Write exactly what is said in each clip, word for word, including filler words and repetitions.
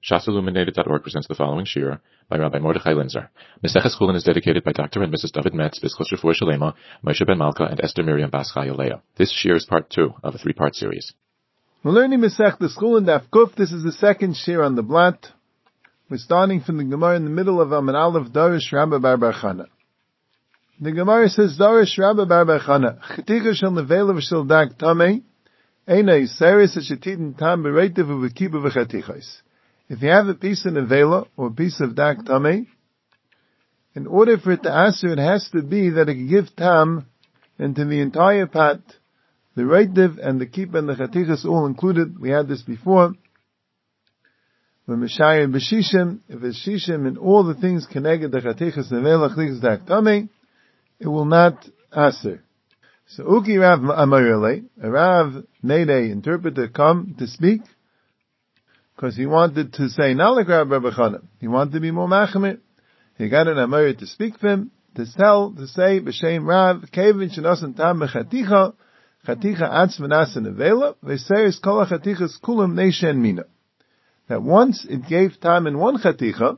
Shas Illuminated dot org presents the following shir by Rabbi Mordechai Linzer. Meseches Chulin is dedicated by Doctor and Missus David Metz, Bischos Refuah Shalema, Moshe Ben Malka, and Esther Miriam Bas Chaya Leah. This shir is part two of a three-part series. We're learning Mesechus Chulin Daf Kuf. This is the second shir on the blot. We're starting from the Gemara in the middle of Amud Aleph, Darish Rabba Bar Bar Chana. The Gemara says, Darish Rabba Bar Bar Chana, Cheticha shel nevela v'shel dag tamei, eina yiseres eshetidin tam bereitiv u'v'kiba v'chetichais. If you have a piece of nevela or a piece of dak tamei, in order for it to answer, it has to be that it can give tam into the entire pot, the reitiv and the kippah and the chatichas all included. We had this before. When Meshayim b'shishim, if it's shishim and all the things connected the chatichas nevela chatichas dak tamei, it will not answer. So Uki Rav Amarele, a Rav made a interpreter come to speak, because he wanted to say Nalik Rav Bar Bar Chana. He wanted to be more machmir. He got an Amar to speak for him, to tell, to say, B'Shem Rav, Kevin Shenosan Tam B'Chaticha, Chaticha Atz V'Nasa Nevela, V'Seres Kol HaChatichas Kulam Neishen Mina. That once it gave time in one Chaticha,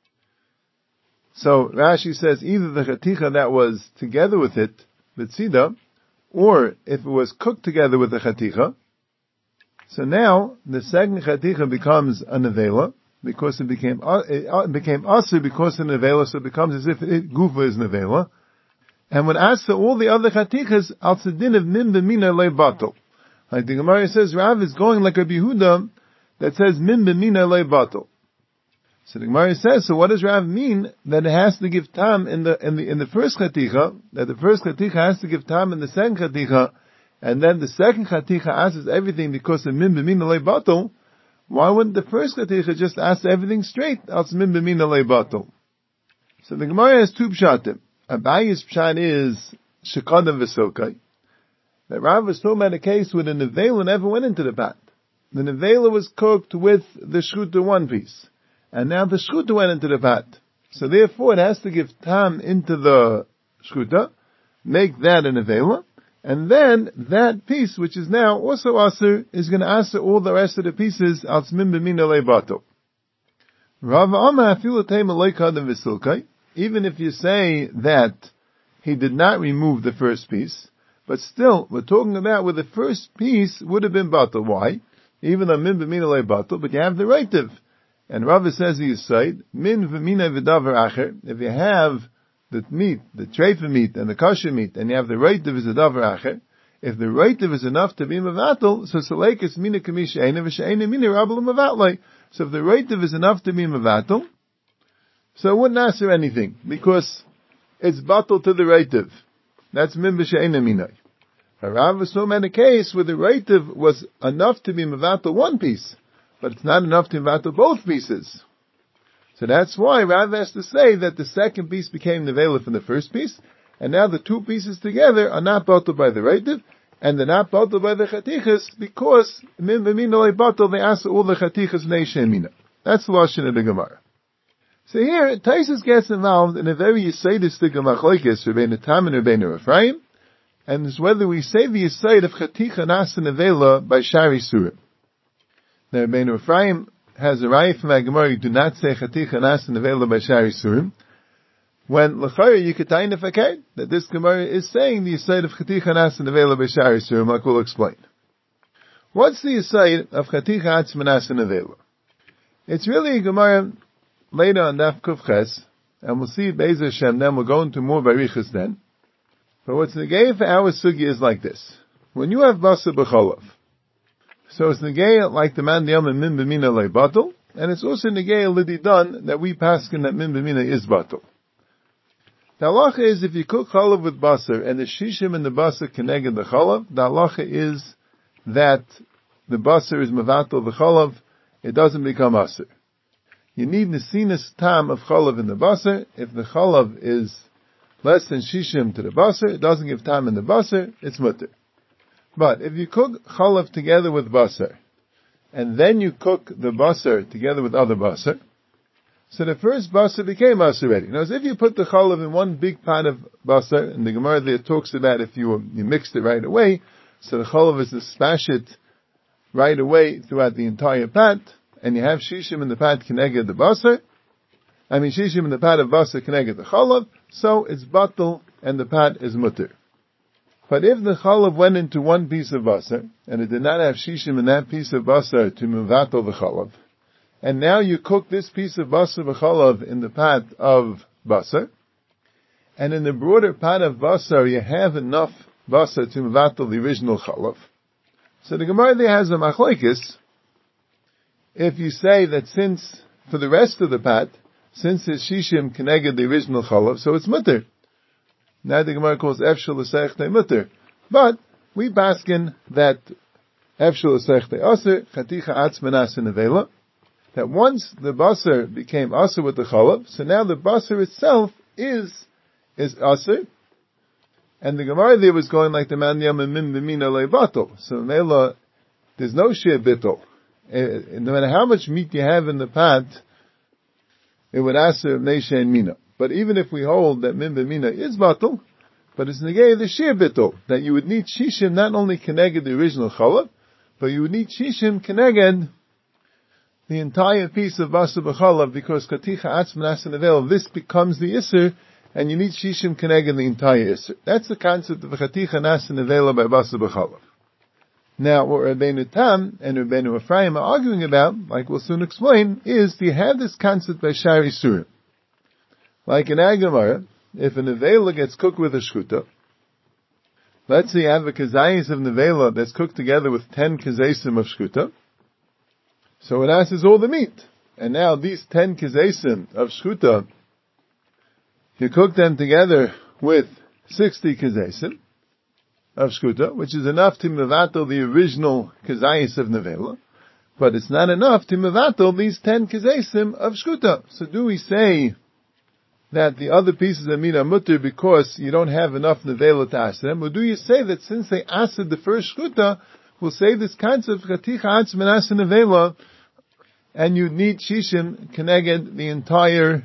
so Rashi says either the Chaticha that was together with it, B'Tzida, or if it was cooked together with the Chaticha, so now the second chaticha becomes a nevela because it became it became asur because of nevela, so it becomes as if it, gufa is nevela. And when asked for all the other chatichas, al tzedin of min b'mina le batel. Like the Gemara says, Rav is going like a Yehuda that says min b'mina le batel. So the Gemara says, so what does Rav mean that it has to give tam in the in the in the first chaticha? That the first chaticha has to give tam in the second chaticha? And then the second chaticha answers everything because of min b'mina le batel. Why wouldn't the first chaticha just answer everything straight? Als min b'mina le batel. So the Gemara has two pshatim. Abayi's pshat is shekadam v'silkai. That Rav was talking about a case where the nevela never went into the pot. The nevela was cooked with the shchuta one piece, and now the shchuta went into the pot. So therefore, it has to give tam into the shchuta, make that a nevela. And then, that piece, which is now also asur, is going to answer all the rest of the pieces, al tzmin b'mina le batel. Rav Amar afilu teim alei kadam v'silkai, even if you say that he did not remove the first piece, but still, we're talking about where the first piece would have been batel. Why? Even though min b'mina le batel, but you have the reitiv. And Rav says he is said, min v'mina v'davar acher, if you have the meat, the treifa meat, and the kosher meat, and you have the reitiv is a davar acher. If the reitiv is enough to be mevatel, so selekes mina kamish eina v'she'eina mina rabel mevatlei. So if the reitiv is enough to be mevatel, so it wouldn't answer anything, because it's batel to the reitiv. That's min v'she'eina mina. Rav was so many case where the reitiv was enough to be mevatel one piece, but it's not enough to mevatel both pieces. So that's why Rav has to say that the second piece became nevela from the first piece, and now the two pieces together are not batel by the reitiv, and they're not batel by the chatichas, because min b'mina le batel, they answer all the chatichas neishen mina. That's the lashon of the Gemara. So here, Taisus gets involved in a very yisaidistic machlokes Rebbeinu Tam and Rebbeinu Ephraim, and it's whether we say the yisaid of chaticha nasa nevela by shari surim. Now Rebbeinu Ephraim has a raya from our Gemara, you do not say chaticha nasa nevela by shari surim, when l'chayr you could taina fakir that this Gemara is saying the yisaid of chaticha nasa nevela by shari surim, like we'll explain. What's the yisaid of chaticha atz nasa nevela? It's really a Gemara later on Daf Kuf Ches, and we'll see Be'ezer Hashem then, we'll go into more barichas then. But what's negay for our sugi is like this. When you have basa b'cholav, so it's negay like the man diyam and min b'mina le batel, and it's also negay lidi done that we paskin that min b'mina is batel. The halacha is if you cook cholav with basar and the shishim and the basar connected the cholav, the halacha is that the basar is mevatel the cholav, it doesn't become asar. You need nesinus tam of cholav in the basar. If the cholav is less than shishim to the basar, it doesn't give tam in the basar, it's mutter. But if you cook chalav together with basar, and then you cook the basar together with other basar, so the first basar became basar already. Now, as if you put the chalav in one big pot of basar, and the Gemara there talks about if you you mixed it right away, so the chalav is to smash it right away throughout the entire pot, and you have shishim in the pat keneged the basar, I mean shishim in the pat of basar keneged the chalav, so it's batal and the pat is mutter. But if the chalav went into one piece of basar, and it did not have shishim in that piece of basar to muvatal the chalav, and now you cook this piece of basar v'chalav in the pat of basar, and in the broader pat of basar you have enough basar to muvatal the original chalav. So the Gemara there has a machlokes. If you say that since, for the rest of the pat, since it's shishim keneged the original chalav, so it's mutter. Now the Gemara calls efshel l'seichte mutter. But we baskin that efshel l'seichte aser, chaticha atzman aser nevela, that once the basar became aser with the chalav, so now the basar itself is, is aser, and the Gemara there was going like the man yamim b'mina leibatel. So Mela, there's no shir bittel. Uh, no matter how much meat you have in the pat, it would aser meisha and mina. But even if we hold that min b'mina is batel, but it's negay the shir bittel, that you would need shishim not only keneged the original chalav, but you would need shishim keneged the entire piece of basar b'chalav, because katicha atzman aser nevel, this becomes the isser, and you need shishim keneged the entire isser. That's the concept of chaticha aser nevela by basar b'chalav. Now, what Rabbeinu Tam and Rabbeinu Ephraim are arguing about, like we'll soon explain, is do you have this concept by shari surim? Like in Agamara, if a nevela gets cooked with a shkuta, let's say you have a kazayis of nevela that's cooked together with ten kazesim of shkuta, so it asks all the meat. And now these ten kazesim of shkuta, you cook them together with sixty kazesim of shkuta, which is enough to mevatel the original kazayis of nevela, but it's not enough to mevatel these ten kazesim of shkuta. So do we say that the other pieces of meat are mutter because you don't have enough nevela to aser them, or do you say that since they asered the first shkuta, we'll say this concept chaticha atzman aser nevela, and you need shishim keneged the entire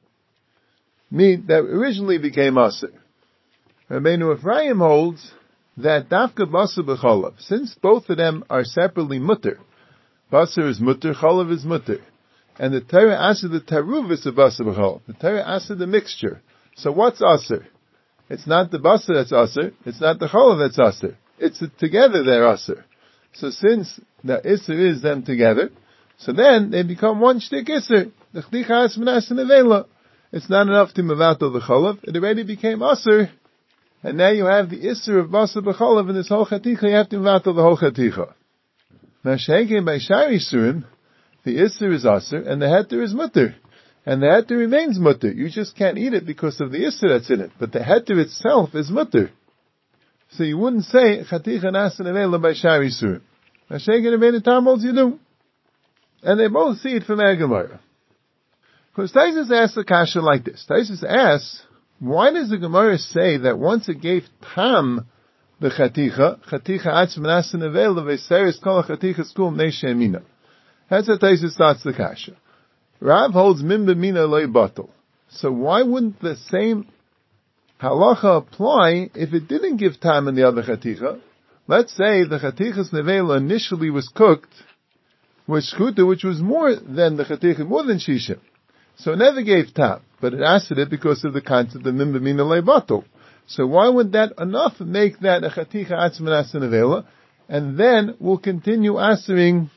meat that originally became aser? Rabbeinu Ephraim holds that dafka basar b'chalav, since both of them are separately mutter, basar is mutter, chalav is mutter, and the Torah aser the taruvis of basar b'chalav, the Torah aser the mixture. So what's aser? It's not the basar that's aser, it's not the chalav that's aser, it's the, together they're aser. So since the iser is them together, so then they become one shtik iser. The chticha atzman aser nevela. It's not enough to mevatel the chalav, it already became aser. And now you have the isser of basar b'chalav in this whole chaticha, you have to mevatel the whole chaticha. Now she'egin by shari surim, the isser is aser, and the heter is mutter. And the heter remains mutter. You just can't eat it because of the isser that's in it. But the heter itself is mutter. So you wouldn't say chaticha aser nevela by shari surim. Now she'egin and Rabbeinu Tam holds you do. And they both see it from Agamara. Because Taisus asks the kasha like this. Taisus asks, why does the Gemara say that once it gave tam the chaticha, chaticha atzman aser nevela v'seres kol chaticha skum neisha mina? That's how Taisus starts the kasha. Rav holds min b'mina loy batel. So why wouldn't the same halacha apply if it didn't give tam in the other chaticha? Let's say the chatichas nevela initially was cooked with shkuta, which was more than the chaticha, more than shishim. So it never gave tam, but it asked it because of the concept of min b'mina loy batel. So why would that enough make that a chaticha atzman aser nevela, and then we'll continue asering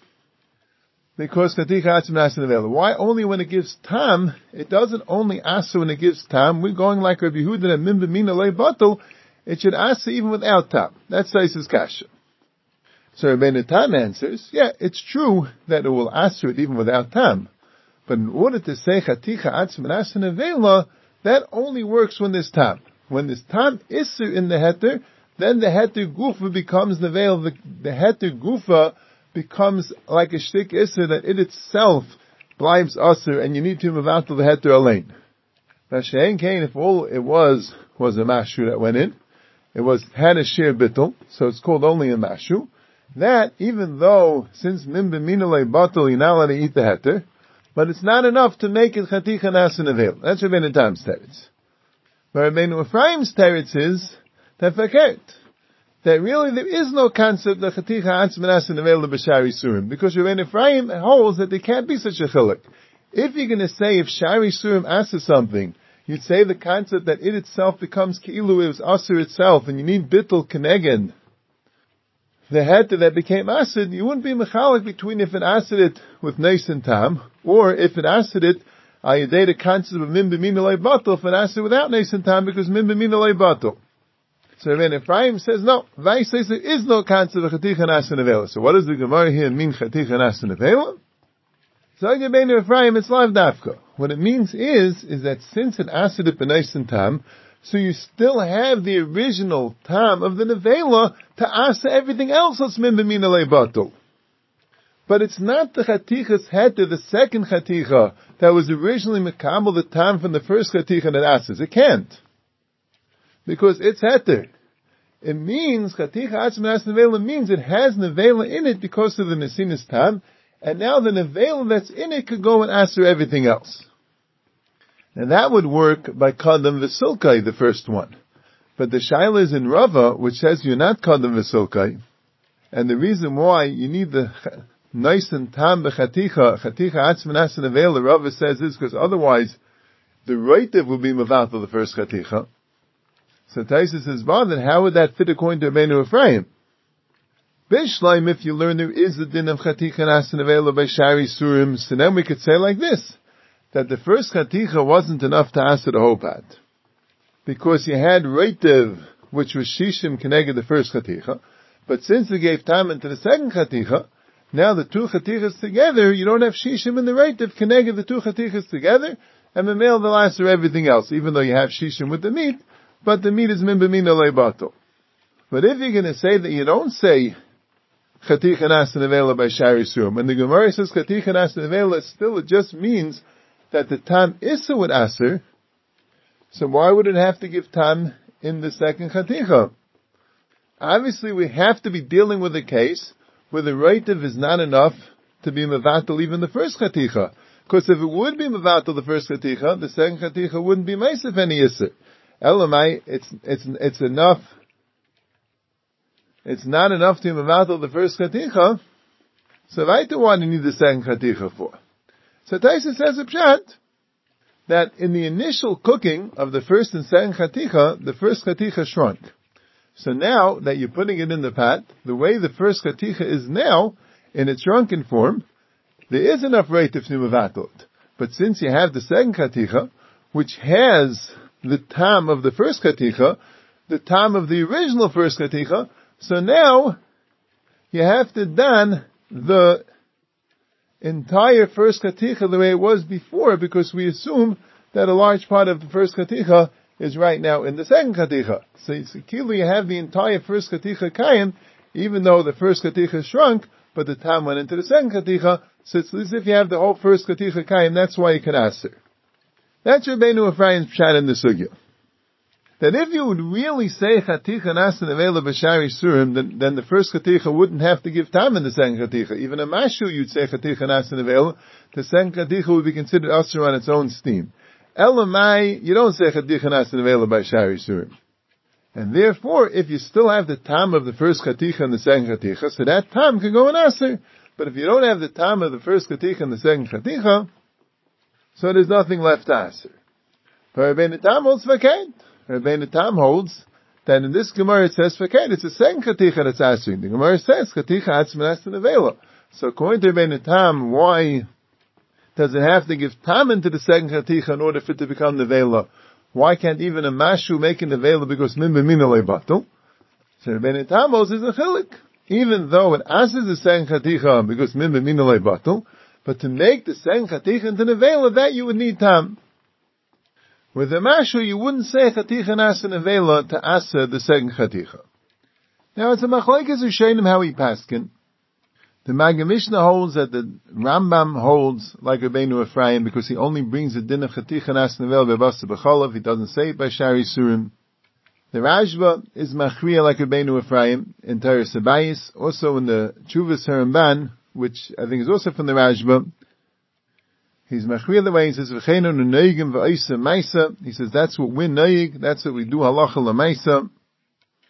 because chaticha atzman aser nevela? Why only when it gives tam? It doesn't only aser when it gives tam. We're going like Rabbi Yehuda that min b'mina loy batel. It should aser even without tam. That's Taisus kasha. So Rabbeinu Tam answers, yeah, it's true that it will aser it even without tam. But in order to say chaticha atzman aser nevela, that only works when there's tam. When there's tam isser in the heter, then the heter gufa becomes nevela. The, the heter gufa becomes like a shtik isser that it itself blives aser, and you need to move out to the heter alain. Now she'en kain, if all it was was a mashu that went in, it was had a shir bittul, so it's called only a mashu. That even though since min b'mina loy batel you're not allowed to eat the heter, but it's not enough to make it chaticha aser nevela. That's Rabbeinu Tam's teretz. But Rabbeinu Ephraim's teretz is that fakert. that really there is no concept that Chaticha Atzma Nasa Nevela B'Shari Surim, because Rabbeinu Ephraim holds that there can't be such a chiluk. If you're going to say if Shari Surim asks something, you'd say the concept that it itself becomes Ki'ilu, it was Asur itself, and you need Bittul Keneged, the heter that became Asid, you wouldn't be mechalik between if it asked it with Neis and Tam, or if it asked it, Ayadei the concept of Min B'Min Olei Batel, if it asked it without Neis and Tam, because Min B'Min Olei Batel. So Rabbeinu Ephraim says no. Vai says there is no concept of Chaticha Nasa Nevela. So what does the Gemara here mean, Chaticha Nasa Nevela? So Rabbeinu Ephraim, it's live dafka. What it means is, is that since it asked it b'Neis and Tam, so you still have the original Tam of the Nevela to asa everything else that's Min B'Min Olei Batel. But it's not the Chaticha's heter, the second Chaticha, that was originally Mekabel the Tam from the first Chaticha that asks. It can't. Because it's heter. It means, Chaticha Atzma Nasa Nevela means it has Nevela in it because of the Nesinas Tam, and now the Nevela that's in it could go and answer everything else. And that would work by Kadam V'Silkai, the first one. But the Shaila is in Rava, which says you're not Kadam V'Silkai, and the reason why you need the Neis and Tam B'Chaticha, Chaticha Atzma Nasa Nevela, Rava says is because otherwise the Reitiv would be Mavatal the first Chaticha. So Taisus says, well, then how would that fit according to Rabbeinu Ephraim? Bishleim, if you learn there is the din of Chaticha Nasa Nevela by Shari Surim, so then we could say like this, that the first Chaticha wasn't enough to answer the whole pat. Because you had Reitiv, which was Shishim Keneged the first Chaticha, but since we gave time into the second Chaticha, now the two Chatichas together, you don't have Shishim in the Reitiv Keneged the two Chatichas together, and the male will answer everything else, even though you have Shishim with the meat, but the meat is min b'min olei batel. But if you're going to say that you don't say Chaticha Nasa Nevela by Shari Surim, and the Gemara says Chaticha Nasa Nevela, still it just means that the Tam Issa would aser, so why would it have to give Tam in the second Chaticha? Obviously we have to be dealing with a case where the Reitiv is not enough to be Mevatel even the first Chaticha. Because if it would be Mevatel the first Chaticha, the second Chaticha wouldn't be Meisef any Issa. Elamai, it's, it's, it's enough, it's not enough to Mevatel the first Chaticha, so Vaita what do you need the second Chaticha for? So Taisa says a pshat, that in the initial cooking of the first and second Chaticha, the first Chaticha shrunk. So now that you're putting it in the pat, the way the first Chaticha is now, in its shrunken form, there is enough Reitiv to Mevatel it. But since you have the second Chaticha, which has the Tam of the first Chaticha, the Tam of the original first Chaticha, so now you have to dan the entire first Chaticha the way it was before, because we assume that a large part of the first Chaticha is right now in the second Chaticha. So it's clearly you have the entire first Chaticha Kayim, even though the first Chaticha shrunk, but the Tam went into the second Chaticha, so it's as if you have the whole first Chaticha Kayim, that's why you can answer. That's Rabbeinu Ephraim's pshat in the sugya. That if you would really say Chaticha Nasa Nevela B'Shari Surim, then, then the first Chaticha wouldn't have to give time in the second Chaticha. Even a Mashu you'd say Chaticha Nasa Nevela, the second Chaticha would be considered Asur on its own steam. Elamai, you don't say Chaticha Nasa Nevela B'Shari Surim. And therefore, if you still have the Tam of the first Chaticha and the second Chaticha, so that Tam can go in Asur. But if you don't have the Tam of the first Chaticha and the second Chaticha, so there's nothing left to answer. But Rabbeinu Tam holds Fakait. Rabbeinu Tam holds that in this Gemara it says Fakait. It's the second Chaticha that's answering. The Gemara says Chaticha Atzma Nasa Nevela. So according to Rabbeinu Tam, why does it have to give Tam into the second Chaticha in order for it to become Nevela? Why can't even a Mashu make it Nevela because Min B'Min Olei Batel? So Rabbeinu Tam holds is a chilik. Even though it answers the second Chaticha because Min B'Min Olei Batel, but to make the second Chaticha into Nevela, that you would need Tam. With the Mashu, you wouldn't say Chaticha Nasa Nevela to Asa the second Chaticha. Now it's a Machlekes Rishonim how he paskin. The Maggid Mishnah holds that the Rambam holds like Rabbeinu Ephraim because he only brings the din of Chaticha Nasa Nevela Bebasa B'cholav. He doesn't say it by Shari Surim. The Rashba is Machriya like Rabbeinu Ephraim in Teres Habayis, also in the Chuvas Haramban, which I think is also from the Rashba. He's machriya the way he says, V'cheinu ne'noigim v'oisa maisa. He says that's what we're noig, that's what we do halacha l'maisa.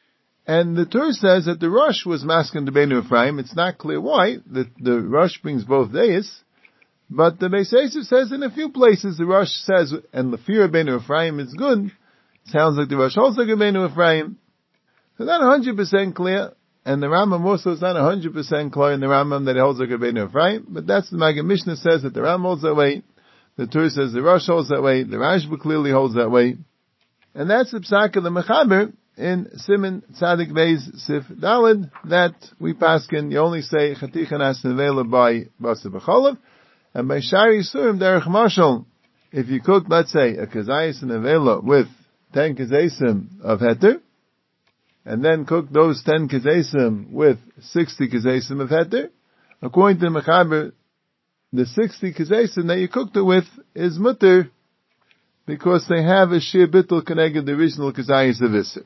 And the Tur says that the Rosh was masking the Beinu Ephraim. It's not clear why. The, the Rosh brings both days. But the Beis Yosef says in a few places, the Rosh says, and the fear of Beinu Ephraim is good. It sounds like the Rosh holds like a Beinu Ephraim. So not one hundred percent clear. And the Rambam also is not one hundred percent clear in the Rambam that it holds like a Beinu Ephraim. But that's the Maggid Mishnah says that the Rambam holds that way. The Tur says the Rosh holds that way. The Rashba clearly holds that way. And that's the Psak of the Mechaber in Siman Tzadik Beis Sif Daled, that we paskin, you only say Chaticha Nas Nevela by Basa B'cholav, and by Shari Surim Derech Mashal, if you cook, let's say, a Kazayis Nevela with ten Kazayisim of Heter, and then cook those ten Kazayisim with sixty Kazayisim of Heter, according to the Mechaber, the sixty Kazayisim that you cooked it with is Mutter, because they have a Shir Bittul connected the original Kazayis of Isser.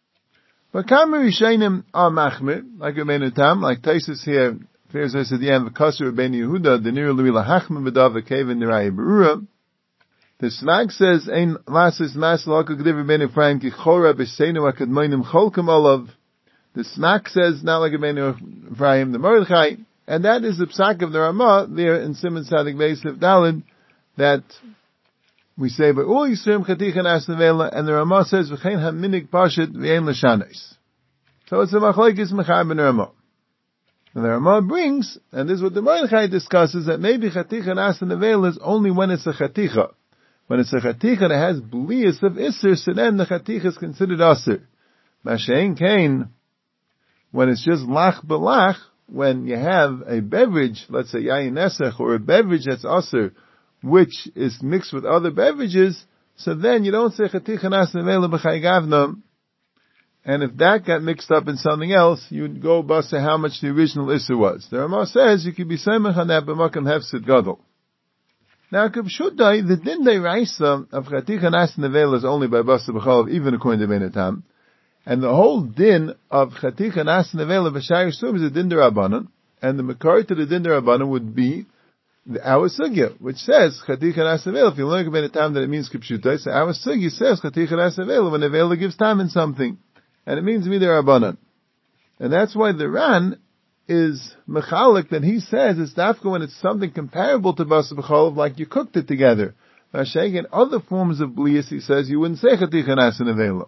But Kamer Yishainim are Machmir, like Rabbeinu Tam, like Taisus here, appears at the end of Kasser Rabbeinu Yehuda, the Nir Lui Lahachmim B'dav V'kev in Neraya Berura. The Smag says, Ein Lasis Mas L'Haka G'div Rabbeinu Ephraim Ki Chora B'Seinu Akadmoinim Cholkem Olav. The Smag says, not like Rabbeinu Ephraim, the Mordechai, and that is the Psak of the Ramah there in Siman Tzadik Beis Sif Daled, that we say, but all Yisrael Chaticha Nas Nevela, and the Ramah says, V'chein ha'minig pashit v'yein l'shanos. So it's a machlekes Mechaber ben Ramah. And the Ramah brings, and this is what the Mordechai discusses, that maybe Chaticha Nas Nevela is only when it's a Chaticha. When it's a Chaticha that has blias of Isser, so then the Chaticha is considered Asr. Mashein Kain, when it's just Lach B'lach, when you have a beverage, let's say Yayin Nesach, or a beverage that's Asr, which is mixed with other beverages, so then you don't say Chaticha Nas Nevela B'chai Gavna, and if that got mixed up in something else, you'd go basa how much the original Isser was. The Ramah says you could be Semech on that B'makam Hefsid Gadol. Now, Kibshuddai, the Din Raisa of Chaticha Nas Nevela is only by Basa B'cholav, even according to Rabbeinu Tam, and the whole Din of Chaticha Nas Nevela B'shayir Sum is a Din D'Rabbanan, and the Makar to the Din D'Rabbanan would be the our sugya, which says Chaticha Nas Nevela. If you learn about the time that it means Kipshutai, so our sugya says Chaticha Nas Nevela when Nevela gives time in something, and it means Midei Rabbanan, and that's why the Ran is mechalik that he says it's dafka when it's something comparable to Basa B'cholav, like you cooked it together. Mashayk in other forms of blias, he says you wouldn't say Chaticha Nas Nevela.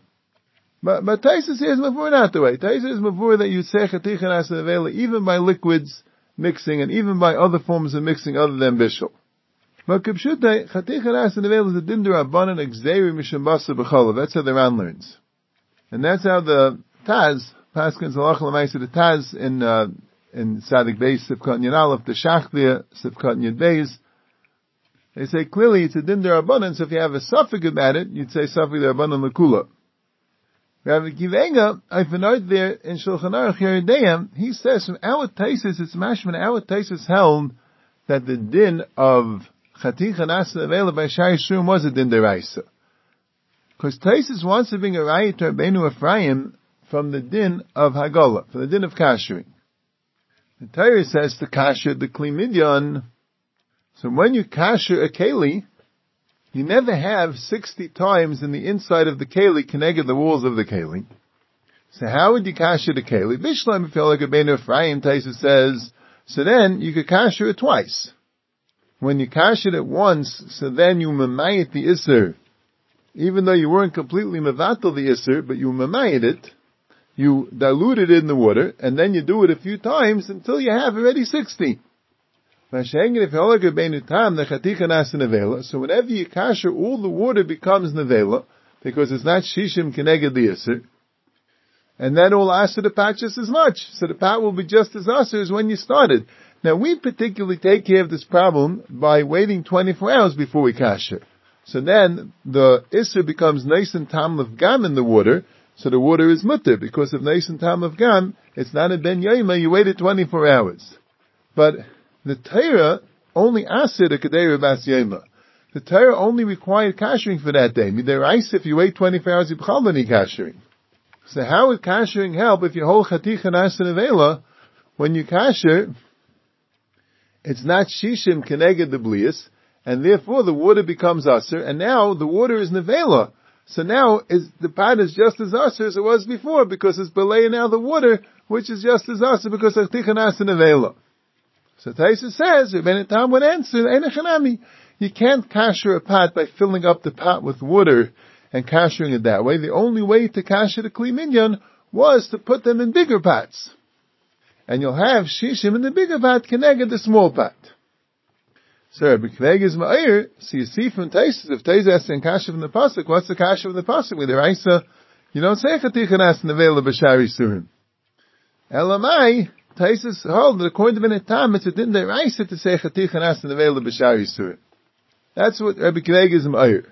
But but Taisus is mavur not the way. Taisus is mavur that you say Chaticha Nas Nevela even by liquids mixing, and even by other forms of mixing other than bishul. But Kibshutai, Chaticha Nas Nevela is a din d'Rabbanan exeri mishum Basa B'cholav. That's how the Ran learns. And that's how the Taz, Paskins Halach L'maisa, the Taz in, uh, in Tzadik Beis, Sivkot Yud Aleph, the Shachlia, Sivkot Yud Beis, they say clearly it's a din d'Rabbanan, so if you have a suffix about it, you'd say suffix d'Rabbanan l'kula. Rabbi Kivenga, I found out there in Shulchan Aruch Yerideyam, he says from our Taisus, it's mashman, our Taisus held that the din of Chaticha Nas Nevela by Shai Shum was a din deraisa. Because Taisus wants to bring a raya to Rabbeinu Ephraim from the din of Hagala, from the din of Kashering. The Torah says to kasher the Kli Midyan, so when you kasher a keli, you never have sixty times in the inside of the keli connected the walls of the keli. So how would you kasher the keli? Bishlam, if you're like a Rabbeinu Ephraim, Taisus says, so then you could kasher it twice. When you kasher it once, so then you mamayit the Isser. Even though you weren't completely mevatel the Isser, but you mamayit it, you dilute it in the water, and then you do it a few times until you have already sixty. So whenever you kasher, all the water becomes nevela, because it's not shishim keneged the Isser. And then all aser the pot just as much. So the pot will be just as aser as when you started. Now we particularly take care of this problem by waiting twenty-four hours before we kasher. So then the Isser becomes nice and tam of gam in the water, so the water is mutter, because of nice and tam of gam, it's not a ben yoyma, you waited twenty-four hours. But the Torah only asked a Kedera Bas Yoma. The Torah only required kashering for that day. Midiraisa, if you wait twenty-four hours, you b'chal any kashering. So how would kashering help if you hold Chaticha Nas Nevela, when you kasher, it's not shishim keneged the blias, and therefore the water becomes aser, and now the water is nevela. So now is the pot is just as asur as it was before because it's belaying now the water, which is just as asur because chaticha nasa nevela. So Taisa says, Rebbeinu Tam would answer, Einachanami. You can't kasher a pot by filling up the pot with water and kashering it that way. The only way to kasher the Kli Minyan was to put them in bigger pots. And you'll have shishim in the bigger pot connected the small pot. So Rabbi Kveg is ma'ir, so you see from Taisa, if Taisa asks in kasher from the pasuk, what's the kasher from the pasuk? With the Raisa, you don't say chaticha nas nevela b'shari surim. Elamai, Taisus hold that according to Rebbeinu Tam, it's a din deraisa to say chaticha nas nevela b'shari surim. That's what Rabbi Kveg is ma'ir.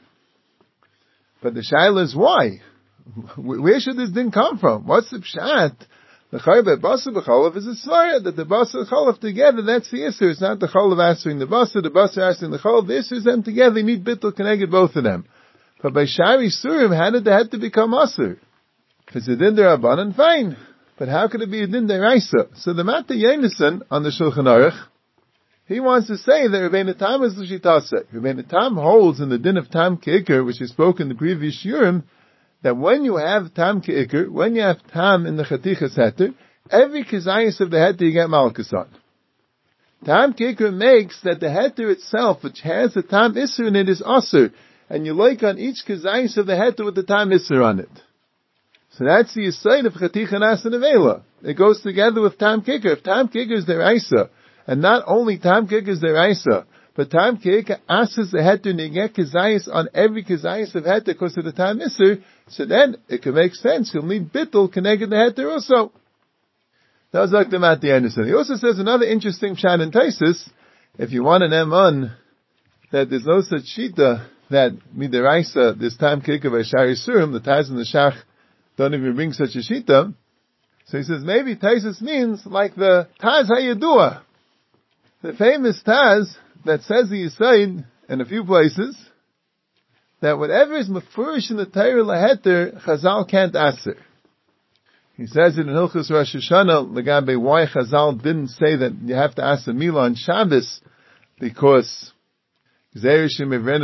But the shaila is why? Where should this din come from? What's the pshat? The chayv basar b'cholav is a svara that the basar cholav together, that's the issur. It's not the cholav answering the basar, the basar answering the cholav. The issur is them together. They need bittul connected both of them. But by shari surim, how did the head to become asur? If it's a din derabanan, fine. But how could it be a din deraisa? So the Mata Yonasan on the Shulchan Aruch, he wants to say that Rebbeinu Tam is l'shitase. Rebbeinu Tam holds in the din of Tam Ke'ikr, which is spoken in the previous Shurim, that when you have Tam Ke'ikr, when you have Tam in the Chatichas Heter, every Kizayis of the Heter you get Malkus on. Tam Ke'ikr makes that the Heter itself, which has the Tam Isser in it, is Asr, and you like on each Kizayis of the Heter with the Tam Isser on it. So that's the Yisayid of Chaticha Nas and Avela. It goes together with Tam Ke'ikr. If Tam Ke'ikr is Deraisa, and not only Tam Ke'ikr is Deraisa, but Tam Ke'ikr asks the Heter Negek Kizayis on every Kizayis of Heter because of the Tam Isser, so then it can make sense. You'll need Bittul connected the Heter also. That was like the Mati Anderson. He also says another interesting pshat in Taisus, if you want an eman, that there's no such shita that midiraisa, this Tam Ke'ikr by Shari Surim, the Taz and the Shach don't even bring such a shita. So he says maybe Taisus means like the Taz HaYadua, the famous Taz that says the Yisayid in a few places, that whatever is mafurish in the Torah laheter, Chazal can't answer. He says it in Hilchos Rosh Hashanah, Legabe, why Chazal didn't say that you have to ask a Mila on Shabbos, because he says because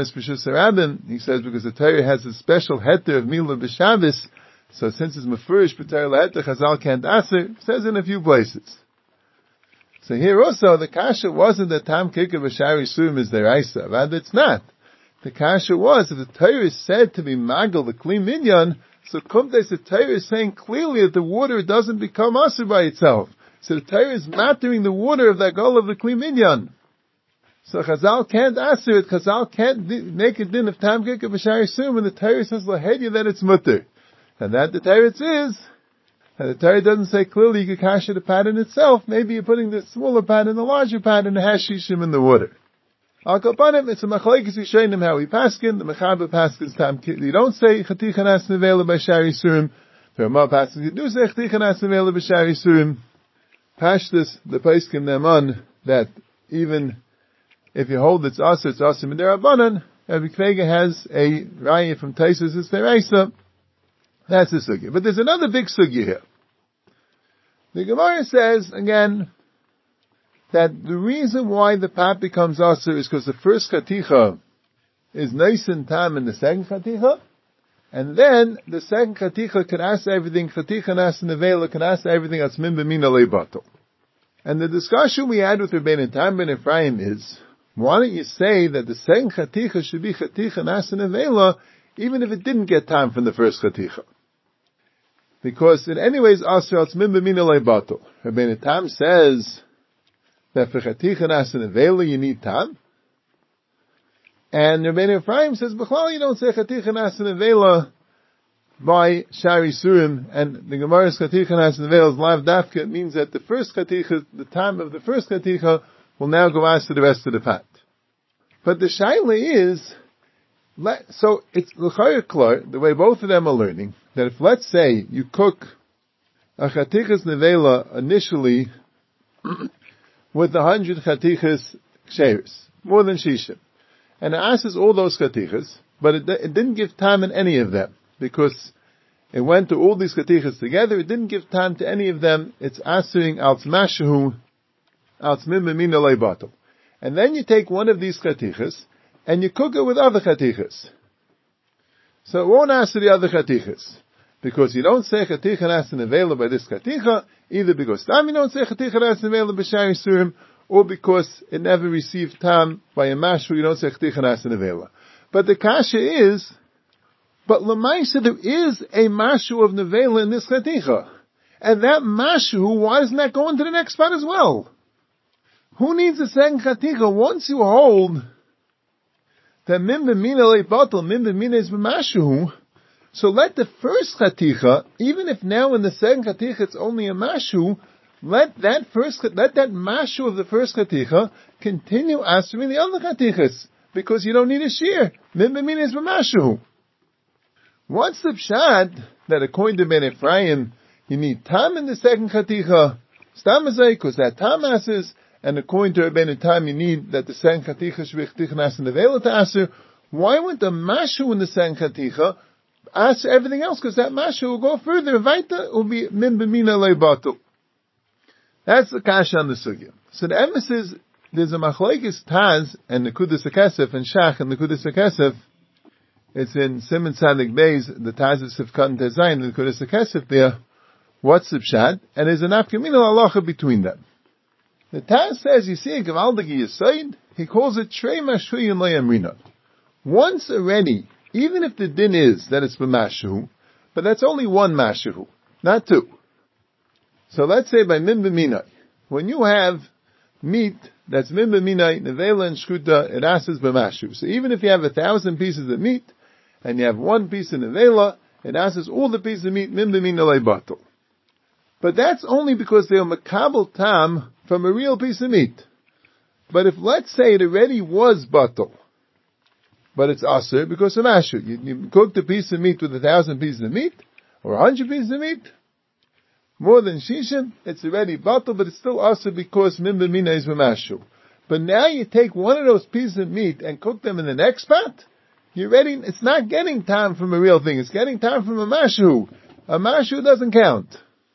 the Torah has a special heter of Mila b'Shabbos, so since it's mafurish b'Torah laheter, Chazal can't answer. Says in a few places. So here also, the kasha wasn't that Tam Ke'ikr b'Shari Surim is deraisa, but it's not. The kasha was, if the Torah is said to be magal, the Kli Minyan, so Kumtes, the Torah is saying clearly that the water doesn't become asur by itself. So the Torah is mattering the water of that goal of the Kli Minyan. So Chazal can't asur it, Chazal can't di- make a din of Tam Ke'ikr b'Shari Surim when the Torah says lahedya that it's mutter. And that the Torah is. And the Torah doesn't say clearly you can kasha the pot in itself. Maybe you're putting the smaller pot in the larger pot and it has shishim in the water. Al Kapanim, it's a machlekes Yishayim how we paskin. The Mechaber paskins Tam Ke'ikr. You don't say chaticha nas nevela by Shari Surim. The Ramah paskins, you do say chaticha nas nevela by Shari Surim. Pashtus, the paskin neman, that even if you hold it's asur, it's asur midirabanan. Rabbi Kvega has a raya from Taisus, it's deraisa. That's the sugya. But there's another big sugya here. The Gemara says, again, that the reason why the pot becomes asur is because the first chaticha is nice and tam in the second chaticha, and then the second chaticha can ask everything, chaticha nas nevela can ask everything that's min b'mina leibato. And the discussion we had with Rebbeinu Tam ben Ephraim is, why don't you say that the second chaticha should be chaticha nas nevela, even if it didn't get time from the first chaticha? Because in any ways, asur it's min b'mina leibato. Rebbeinu Tam says that for chaticha nas nevela you need tam. And Rebbeinu Ephraim says, b'chlal you don't say chaticha nas nevela by Shari Surim, and the Gemara's chaticha nas nevela is lav dafka. It means that the first chaticha, the time of the first chaticha, will now go as to the rest of the pot. But the shaila is, let, so it's l'chayr klar, the way both of them are learning, that if let's say you cook a chatichas nevela initially with a hundred chatichas ksheris, more than shishim, and it asks all those chatichas, but it, it didn't give time in any of them, because it went to all these chatichas together, it didn't give time to any of them, it's asking al tzmashu, al tzmim b'mina leibato. And then you take one of these chatichas, and you cook it with other chatichas. So it won't answer the other chatichas. Because you don't say chaticha nas nevela by this chaticha, either because tam you don't say chaticha nas nevela b'shar yisurim, or because it never received tam by a mashu, you don't say chaticha nas nevela. But the kasha is, but lemaisa there is a mashu of nevela in this chaticha. And that mashu, why doesn't that go into the next spot as well? Who needs a second chaticha? Once you hold that mim b'mina le batal, mim b'mina is b'mashu, so let the first chaticha, even if now in the second chaticha it's only a mashu, let that first, let that mashu of the first chaticha continue answering the other chatichas, because you don't need a shear. Mim b'mina is b'mashu. What's the pshat that according to Ben Ephraim, you need tam in the second chaticha, stamazay, because that tam asers, and according to Rabbeinu Tam, you need that the second chaticha should be chaticha nas and the vela to aser. Why wouldn't the mashu in the second chaticha aser everything else? Because that mashu will go further. Vaita will be min b'mina le'batul. That's the kasha on the sugya. So the emphasis, there's a machlekes Taz and the Nekudas HaKesef and Shach and the Nekudas HaKesef. It's in Simon Tzadik Beis, the Taz of Sifkat Tezayin, the Nekudas HaKesef there. What's the pshat? And there's an afkamina halacha between them. The Taz says, you see a Gevaldigi Yisoid, he calls it Trei Mashuyin Le'amrina. Once already, even if the din is that it's b'mashu, but that's only one mashu, not two. So let's say by min b'minai, when you have meat that's min b'minai, nevela and shkuta, it asks b'mashu. So even if you have a thousand pieces of meat, and you have one piece of nevela, it asks all the pieces of meat min b'minai le'batul. But that's only because they are makabel tam from a real piece of meat. But if, let's say, it already was batul, but it's aser because of mashu. You, you cooked a piece of meat with a thousand pieces of meat, or a hundred pieces of meat, more than shishim, it's already batul, but it's still aser because min b'mina is b'mashu. But now you take one of those pieces of meat and cook them in the next pot, you're ready, it's not getting time from a real thing, it's getting time from a mashu. A mashu doesn't count.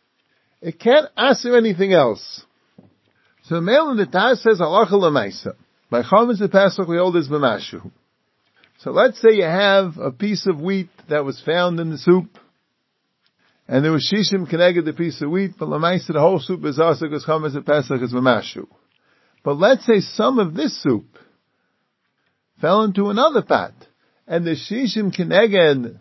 It can't aser anything else. So Meil in the Taz says halacha l'maisa. By Chametz the Pesach we hold this b'mashu. So let's say you have a piece of wheat that was found in the soup, and there was shishim keneged the piece of wheat, but l'maisa the whole soup is asa because Chametz the Pesach is b'mashu. But let's say some of this soup fell into another pot, and the shishim keneged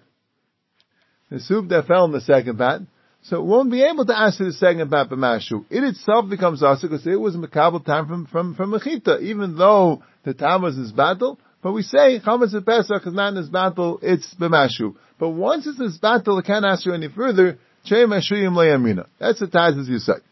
the soup that fell in the second pot, so it won't be able to answer the second pat b'mashu. It itself becomes asa because it was makabel time from, from, from mechita, even though the time was his battle. But we say, Chametz Pesach is not in his battle, it's b'mashu. But once it's his battle, it can't answer any further. Trei mashuyim le'amrina. That's the Taz's Yisait.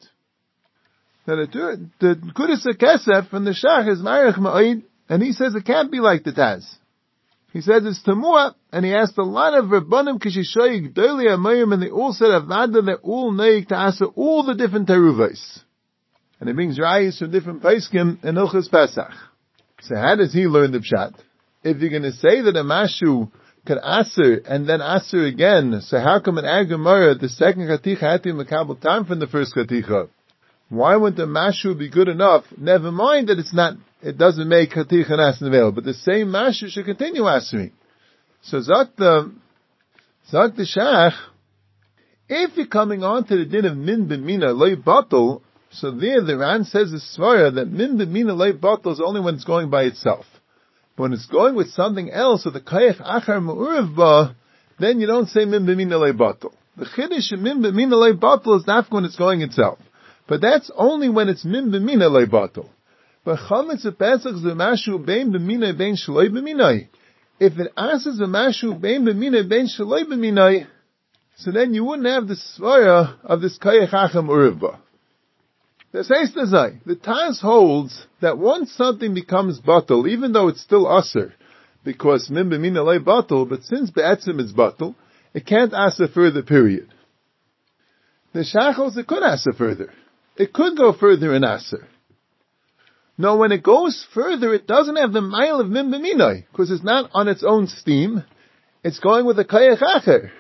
Now the, the Nekudas HaKesef from the Shach is Ma'arich Ma'id, and he says it can't be like the Taz. He says it's Tamua, and he asked a lot of Rabbanim Kishishoy Gdoli Amayim, and they all said Avada, they're all neig to answer all the different Teruvais. And he brings Rayis from different Paiskim in Ilchus Pesach. So how does he learn the Pshat? If you're going to say that a Mashu could answer and then answer again, so how come in Agamara the second Chaticha had to be Makabel time from the first Chaticha? Why wouldn't the Mashu be good enough? Never mind that it's not, it doesn't make Chaticha and Asin available, but the same Mashu should continue answering. So Zak the, Zak the Shach, if you're coming on to the din of Min B'mina Loi Batal, so there the Ran says the Svara that Min B'mina Loi Batal is only when it's going by itself. But when it's going with something else, or the Kayach Achar Ma'urav Ba, then you don't say Min B'mina Loi Batal. The Chiddush of Min B'mina Loi Batal is not when it's going itself. But that's only when it's Min B'mina Loi Batal. But Chametz Pesach is Mashu Bein B'mina Bein Shaloi B'minai. If it answers a Mashu Bein B'mina Bein Shaloi B'minai, so then you wouldn't have the svara of this Kayach Achar Ma'urav Ba. The the Taz holds that once something becomes batal, even though it's still aser, because min b'mina lei batal, but since be'etzim is batal, it can't aser further, period. The Shach holds it could aser further. It could go further in aser. No, when it goes further, it doesn't have the mile of min b'minai, because it's not on its own steam. It's going with a kayach acher.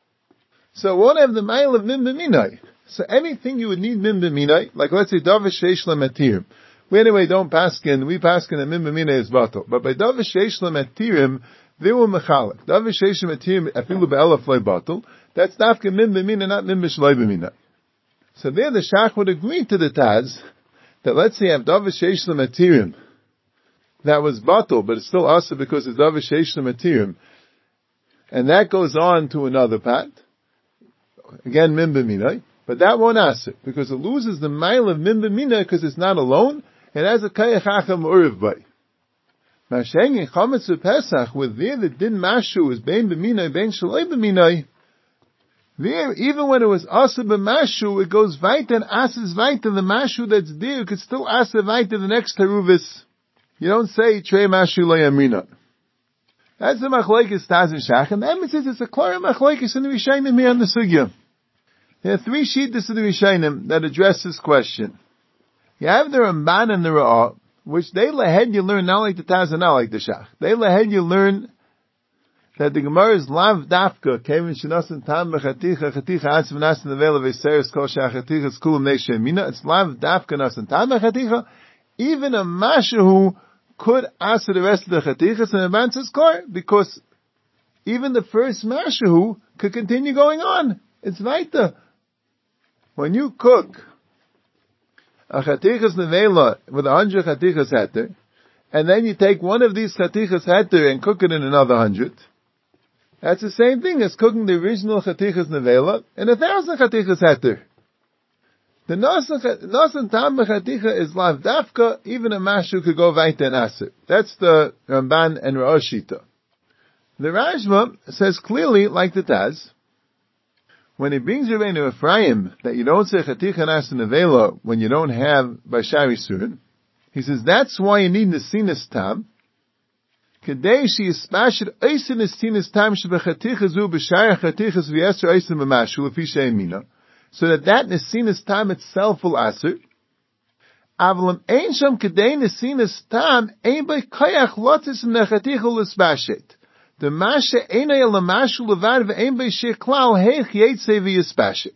So it won't have the mile of min b'minai. So anything you would need min b'minai, like let's say davish sheish lematirim. We anyway don't paskin, we paskin that min b'minai is batal. But by davish sheish lematirim, They were mechalik. Davar sheish matirim afilu be'elaf loy batul. That's dafka min b'mina, not min b'shloi b'mina. So there the Shach would agree to the Taz that let's say you have davar sheish matirim that was batul, but it's still asa because it's davar sheish matirim, and that goes on to another part. Again, min b'mina, but that won't asa because it loses the mile of min b'mina because it's not alone. It has a kayach acham uriv bay. Masheng in chametz Pesach, with there the din mashu is bein b'minai, bein shaloi b'minai. There, even when it was asa b'mashu, it goes weiter and asas weiter. The mashu that's there could still asa weiter the next teruvis. You don't say trei mashu lo yamina. That's the machlekes Taz and Shach, and that means it's a clear machlekes in the Rishayim here on the sugya. There are three sheetahs in the Rishayim that address this question. You have the Ramban and the Ra'ah, which they lehed you learn not like the Taz and not like the Shach. They lehed you learn that the Gemara is lav dafka, kevin shenasan tam b'chaticha, chaticha atzv nasan nevela v'seres kol shachaticha skulam neishe mina. It's lav dafka nasan tam b'chaticha. Even a mashahu could answer the rest of the chatichas and the says kor, because even the first mashahu could continue going on. It's weiter. When you cook a chatichas nevela with a hundred chatichas heter, and then you take one of these chatichas heter and cook it in another hundred, that's the same thing as cooking the original chatichas nevela in a thousand chatichas heter. The nasan tam b'chaticha is lav dafka, even a mashu could go weiter and aser. That's the Ramban and Ra'ah Shita. The Rashba says clearly, like the Taz, when he brings Rabbeinu Ephraim that you don't say chaticha nas nevela when you don't have bashari surin, he says that's why you need nesinas tam. Kadei she is spashid oisin nesinas tam shebechaticha zu b'shari chatichas v'yeser oisin b'mashu lefi she'emina, so that that nesinas tam itself will aser. Avalam ein sham kadei nesinas tam ein by kayach lotis nechaticha l'spashet. The masha einay la mashu levad ve'ein b'shir klal heich yetze v'yispashet.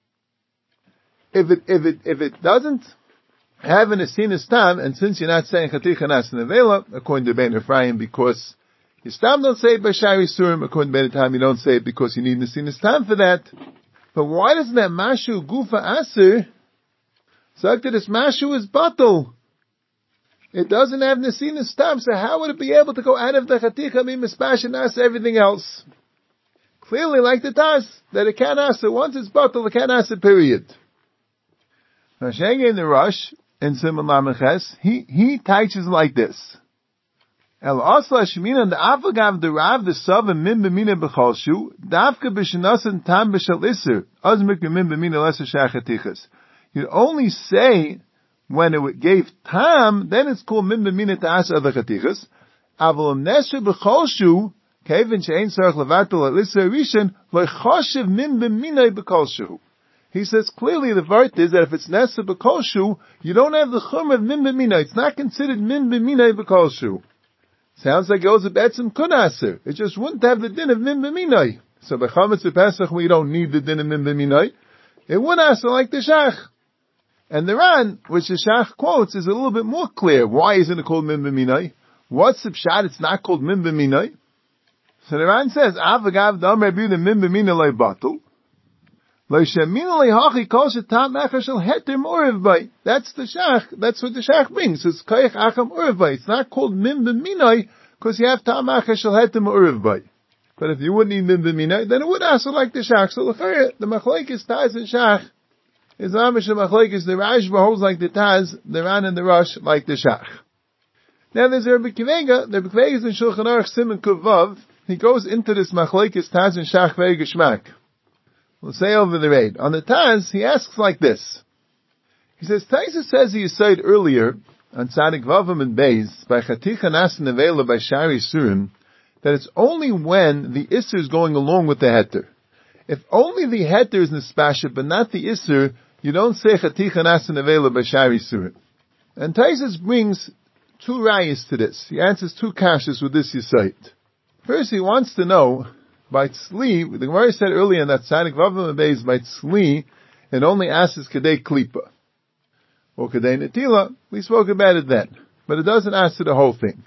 If it, if it, if it doesn't have an esinas tam, and since you're not saying chaticha nas nevela, according to Ben Ephraim, because you stam don't say it by shari surim, according to Ben Ephraim, you don't say it because you need an esinas tam for that. But why doesn't that mashu gufa aser, so that this mashu is batal? It doesn't have nesinas tam, so how would it be able to go out of the chaticha, mi mispash and asa everything else? Clearly, like the Taz, that it can't asa. Once it's batal, it can't asa, period. Mashenge in the Rush, in Simon Lameches, he, he teaches like this. El asla shemina and the afagav the rav the sav and min b'mina b'chalshu, dafka b'shinasan tam b'shal iser, azmik min b'mina lesser shachatichas. You only say, when it gave tam, then it's called min b'mina ta'as other chatichas. Aval nesher b'chalshu, kevin she'ein sarach levatel al-isser rishon, lo'chashiv min b'mina b'chalshu. He says clearly the vart is that if it's nesher b'chalshu, you don't have the chum of min b'mina. It's not considered min b'mina b'chalshu. Sounds like it was a betzim kunaser. It just wouldn't have the din of min b'minai. So by chametz Pesach we don't need the din of min b'minai. It would aser like the Shach. And the Ran, which the Shach quotes, is a little bit more clear. Why isn't it called min b'minai? What's the pshat? It's not called min b'minai. So the Ran says, Avagav dam rebu the min b'minai lay batul. That's the Shach. That's what the Shach brings. It's kayach acham urivai. It's not called min b'minai because you have ta'amach shel hetem urivai. But if you wouldn't need min b'minai, then it would also like the Shach. So the machlekes Taz and Shach is amish machlekes. The Rashba holds like the Taz, the Ran and the Rush like the Shach. Now there's Rabbi Kivega. The Rabbi Kivega is in Shulchan Aruch Siman Kuvav. He goes into this machlekes Taz and Shach very geschmack. We'll say over the raid. On the Taz, he asks like this. He says, Taisa says he said earlier, on Tzadik Vavam and Beis, by Chaticha Nas Nevela by Shari Surim, that it's only when the Isser is going along with the Heter. If only the Heter is Nispasha, but not the Isser, you don't say Chaticha Nas Nevela by Shari Surim. And Taisa brings two rayas to this. He answers two kashas with this Yisait. First, he wants to know, by tzli, the Gemara said earlier in that Tzadik Vavam Beis, by tzli, it only asks kadei klipa. Or kadei netila, we spoke about it then. But it doesn't answer the whole thing.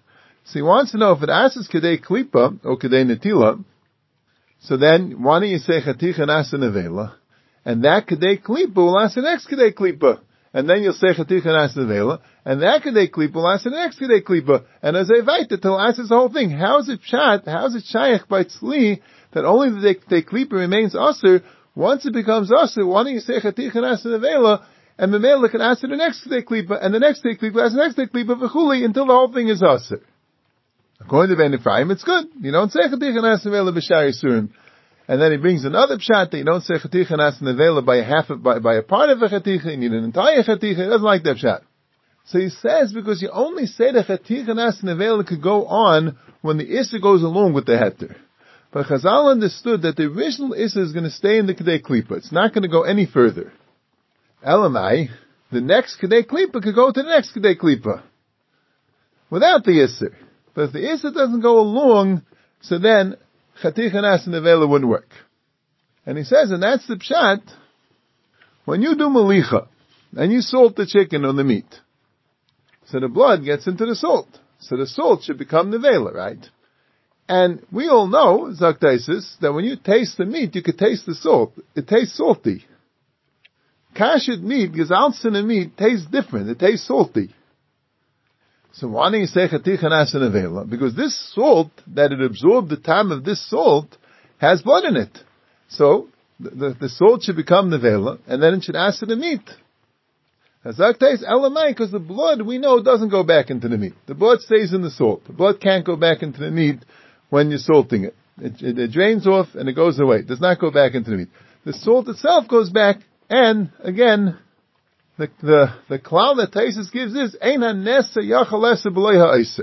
So he wants to know if it asks Kedei Klipa or Kedei Netila, so then why don't you say Chaticha Nasa Nevela, and that Kedei Klipa will ask the next Kedei Klipa, and then you'll say Chaticha Nasa Nevela, and that Kedei Klipa will ask the next Kedei Klipa, and as I write it, he'll ask the whole thing. How is it Pshat, how is it Shaykh by Tzli, that only the Kedei Klipa remains Aser? Once it becomes Aser, why don't you say Chaticha Nasa Nevela, and the Mela can ask the next Kedei Klipa, and the next Kedei Klipa asks the next Kedei Klipa, v'chuli, until the whole thing is Aser. According to Ben Ephraim, it's good. You don't say Chaticha Nasa Nevela b'Shari Surim. And then he brings another pshat that you don't say Chaticha Nasa Nevela by a half of, by, by a part of a Chaticha, you need an entire Chaticha. He doesn't like that pshat. So he says, because you only say the Chaticha Nasa Nevela could go on when the Issa goes along with the Heter. But Chazal understood that the original Issa is going to stay in the Kedei Klipa. It's not going to go any further. Elamai, the next Kedei Klipa could go to the next Kedei Klipa without the Issa. But if the Issa doesn't go along, so then Chaticha Nasa Nevela wouldn't work. And he says, and that's the pshat, when you do malicha, and you salt the chicken or the meat, so the blood gets into the salt. So the salt should become Nevela, right? And we all know, Zaktaisis, that when you taste the meat, you could taste the salt. It tastes salty. Kashed meat, Gezalzen meat, tastes different. It tastes salty. So why don't you say Chaticha Nasa Nevela? Because this salt, that it absorbed the time of this salt, has blood in it. So, the, the, the salt should become Nevela, and then it should ask the meat. Hazak taste elamai, because the blood, we know, doesn't go back into the meat. The blood stays in the salt. The blood can't go back into the meat when you're salting it. It, it, it drains off and it goes away. It does not go back into the meat. The salt itself goes back, and again, The, the, the cloud that Taisus gives is, Eina nesa yachalesa b'loi ha'oser.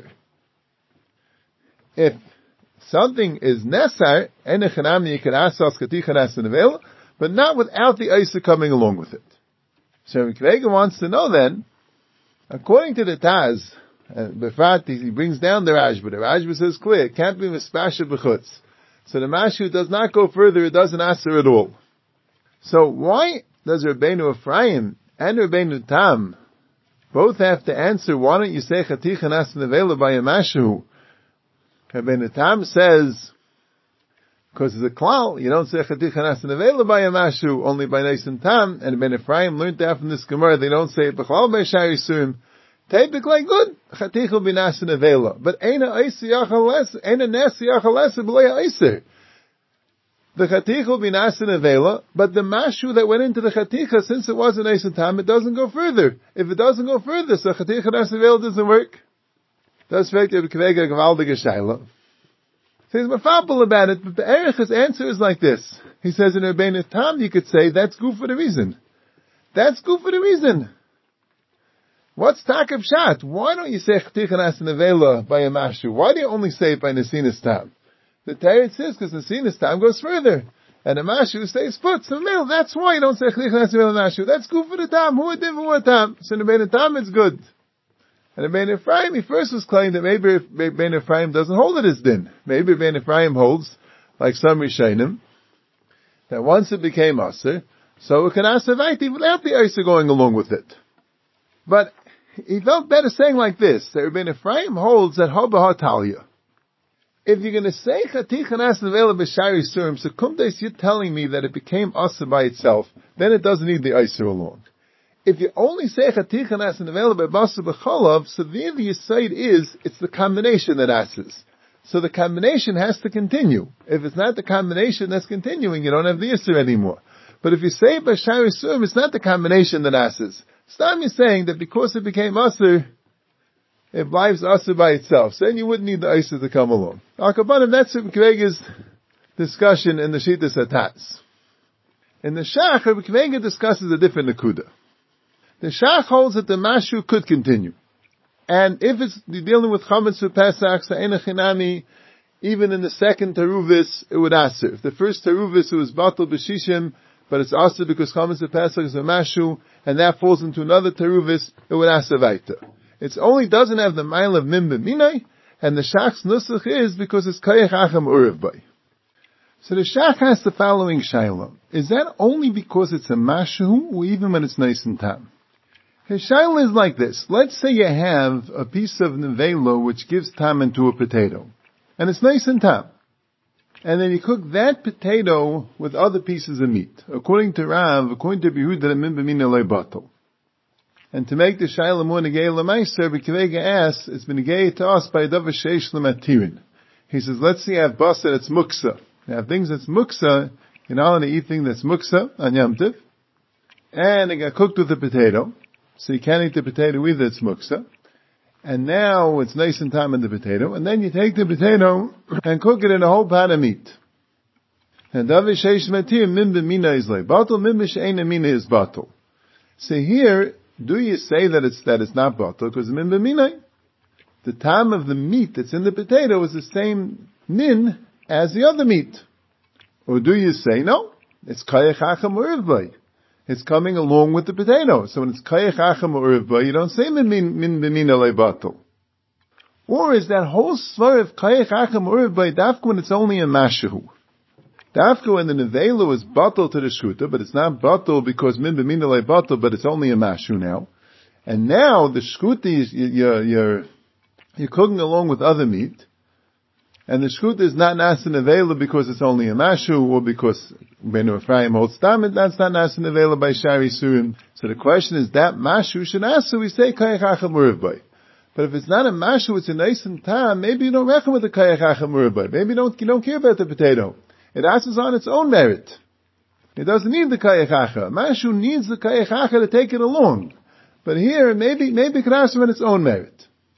If something is nesar, Eina chanami you can ask us Chaticha Nasa Nevela, but not without the oser coming along with it. So Kvega wants to know then, according to the Taz, and Befrat, he brings down the Rajba. The Rajba says clear, it can't be mispasha b'chutz. So the Mashu does not go further, it doesn't answer at all. So why does Rabbeinu Ephraim and Rabbeinu Tam both have to answer, why don't you say Chaticha Nasa Nevela by a Mashu? Rabbeinu Tam says, because it's a klal, you don't say Chaticha Nasa Nevela by a Mashu, only by Neisim Tam, and Rabbeinu Ephraim learned that from this Gemara, they don't say it B'chlal by Shari Surim. Typically good, Chaticha will be Nasa Nevela. But Eina Eisi Yachales, Eina Nesi Yachales, B'loi Eiser. The Chaticha will be Nasa Nevela, but the Mashu that went into the Chaticha, since it was an Eisen Tam, it doesn't go further. If it doesn't go further, so Chaticha Nasa Nevela doesn't work. That's right, Rebbe Kvega Gavaldige Shaila. So he's mafapel about it, but the Erich's answer is like this. He says in Rabbeinu Tam, you could say, that's good for the reason. That's good for the reason. What's Takab Shat? Why don't you say Chaticha Nasa Nevela by a Mashu? Why do you only say it by Nesinas Tam? The Teretz says, because Nesinas Tam goes further. And the Mashu stays put. So male, that's why you don't say Chaticha Nasa Nevela Mashu. That's good for the Tam. Who would do for Tam? So in Rabbeinu Tam, it's good. And Rabbeinu Ephraim, he first was claiming that maybe Rabbeinu Ephraim doesn't hold it as din. Maybe Rabbeinu Ephraim holds, like some Rishonim, that once it became Aser, so it can Aser Vaiti without the Aser going along with it. But he felt better saying like this, that Rabbeinu Ephraim holds that Haba HaTalya. If you're going to say Chaticha Nasa Nevela b'Shari Surim, so Kumdes, you're telling me that it became Aser by itself, then it doesn't need the Aser along. If you only say Chaticha Nasa Nevela b'Basar b'Chalav, so the Yisaid is, it's the combination that asks. So the combination has to continue. If it's not the combination that's continuing, you don't have the Yisr anymore. But if you say b'Shari Surim, it's not the combination that asks. Stam is saying that because it became Aser, it lives Aser by itself. So then you wouldn't need the Aser to come along. Al-Kabanim, that's Rebbe Kvega's discussion in the Shittas Hatas. In the Shach, Rebbe Kvega discusses a different Nakuda. The Shach holds that the Mashu could continue. And if it's dealing with Chametz for Pesach, Sa'ena Chinami, even in the second Teruvis, it would Aser. If the first Teruvis, it was Batal B'Shishim, but it's Aser because Chametz for Pesach is a Mashu, and that falls into another Teruvis, it would Aser Vaita. It only doesn't have the mile of Mim B'Minai, and the Shach's Nusach is because it's Kayach Acham Urev Bay. So the Shach has the following Shaila. Is that only because it's a Mashu, or even when it's nice and tam? His shaila is like this. Let's say you have a piece of nevela which gives tam into a potato. And it's nice and tam. And then you cook that potato with other pieces of meat. According to Rav, according to Yehuda, min b'mina loy batel. And to make the shaila more negei l'maiser, B'kivega asks, it's been negei to us by a davar sheish l'matirin. He says, let's say you have basa that's muksa. You have things that's muksa, you're not allowed to eat things that's muksa on Yom Tov. And it got cooked with the potato. So you can't eat the potato either, it's muksa. And now it's nice and time in the potato, and then you take the potato and cook it in a whole pot of meat. And davar sheish matir min b'mina is like batel, min b'she'eina mina is batel. So here, do you say that it's that it's not batel because min b'mina, the time of the meat that's in the potato is the same min as the other meat, or do you say no? It's kayach acham u'riv bay. It's coming along with the potato. So when it's kayach acham u'riv, you don't say min min b'mina le batel. Or is that whole svar of kayach acham u'riv dafka when it's only a mashu? Dafka when the nevela was batel to the shkuta, but it's not batel because min b'mina le batel, but it's only a mashu now. And now the shkuta is you're you're you're cooking along with other meat. And the shkuta is not nasa nevela because it's only a mashu, or because Benu Ephraim holds tamid, that's not nasa nevela by shari surim. So the question is, that mashu should nasa, we say kayach acham u'riv bay. But if it's not a mashu, it's a nice and tam, maybe you don't reckon with the kayach acham u'riv bay. Maybe you don't, you don't care about the potato. It asks on its own merit. It doesn't need the kayach acham. Mashu needs the kayach acham to take it along. But here, maybe, maybe it can ask on its own merit.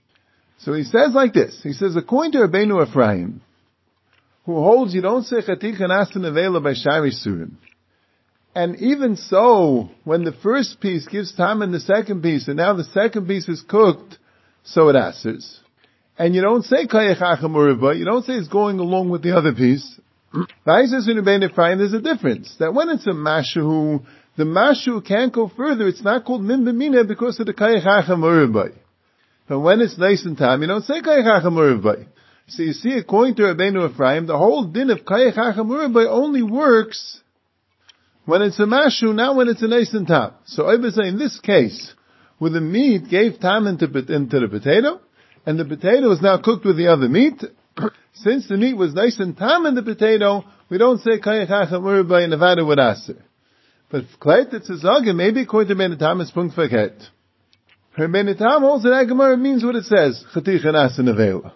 So he says like this. He says, according to Rabbeinu Ephraim, who holds you don't say chaticha nasa nevela by shari surim. And even so, when the first piece gives time in the second piece, and now the second piece is cooked, so it asers. And you don't say kayach acham u'riv, you don't say it's going along with the other piece. There's a difference. That when it's a mashu, the mashu can't go further. It's not called min b'mina because of the kayach acham u'riv. But when it's nice and time, you don't say kayach acham u'riv bay. So you see, according to Rabbeinu Ephraim, the whole din of kayach acham u'riv bay only works when it's a mashu, not when it's a nice and time. So I was saying, in this case, where the meat gave time into, into the potato, and the potato is now cooked with the other meat, since the meat was nice and time in the potato, we don't say kayach acham u'riv bay and nevada would aser. But kleit it's a zogin, maybe according to Rabbeinu Tam, it's punkt verkehrt. Rabbeinu Tam holds that Gemara means what it says, chaticha nasa nevela.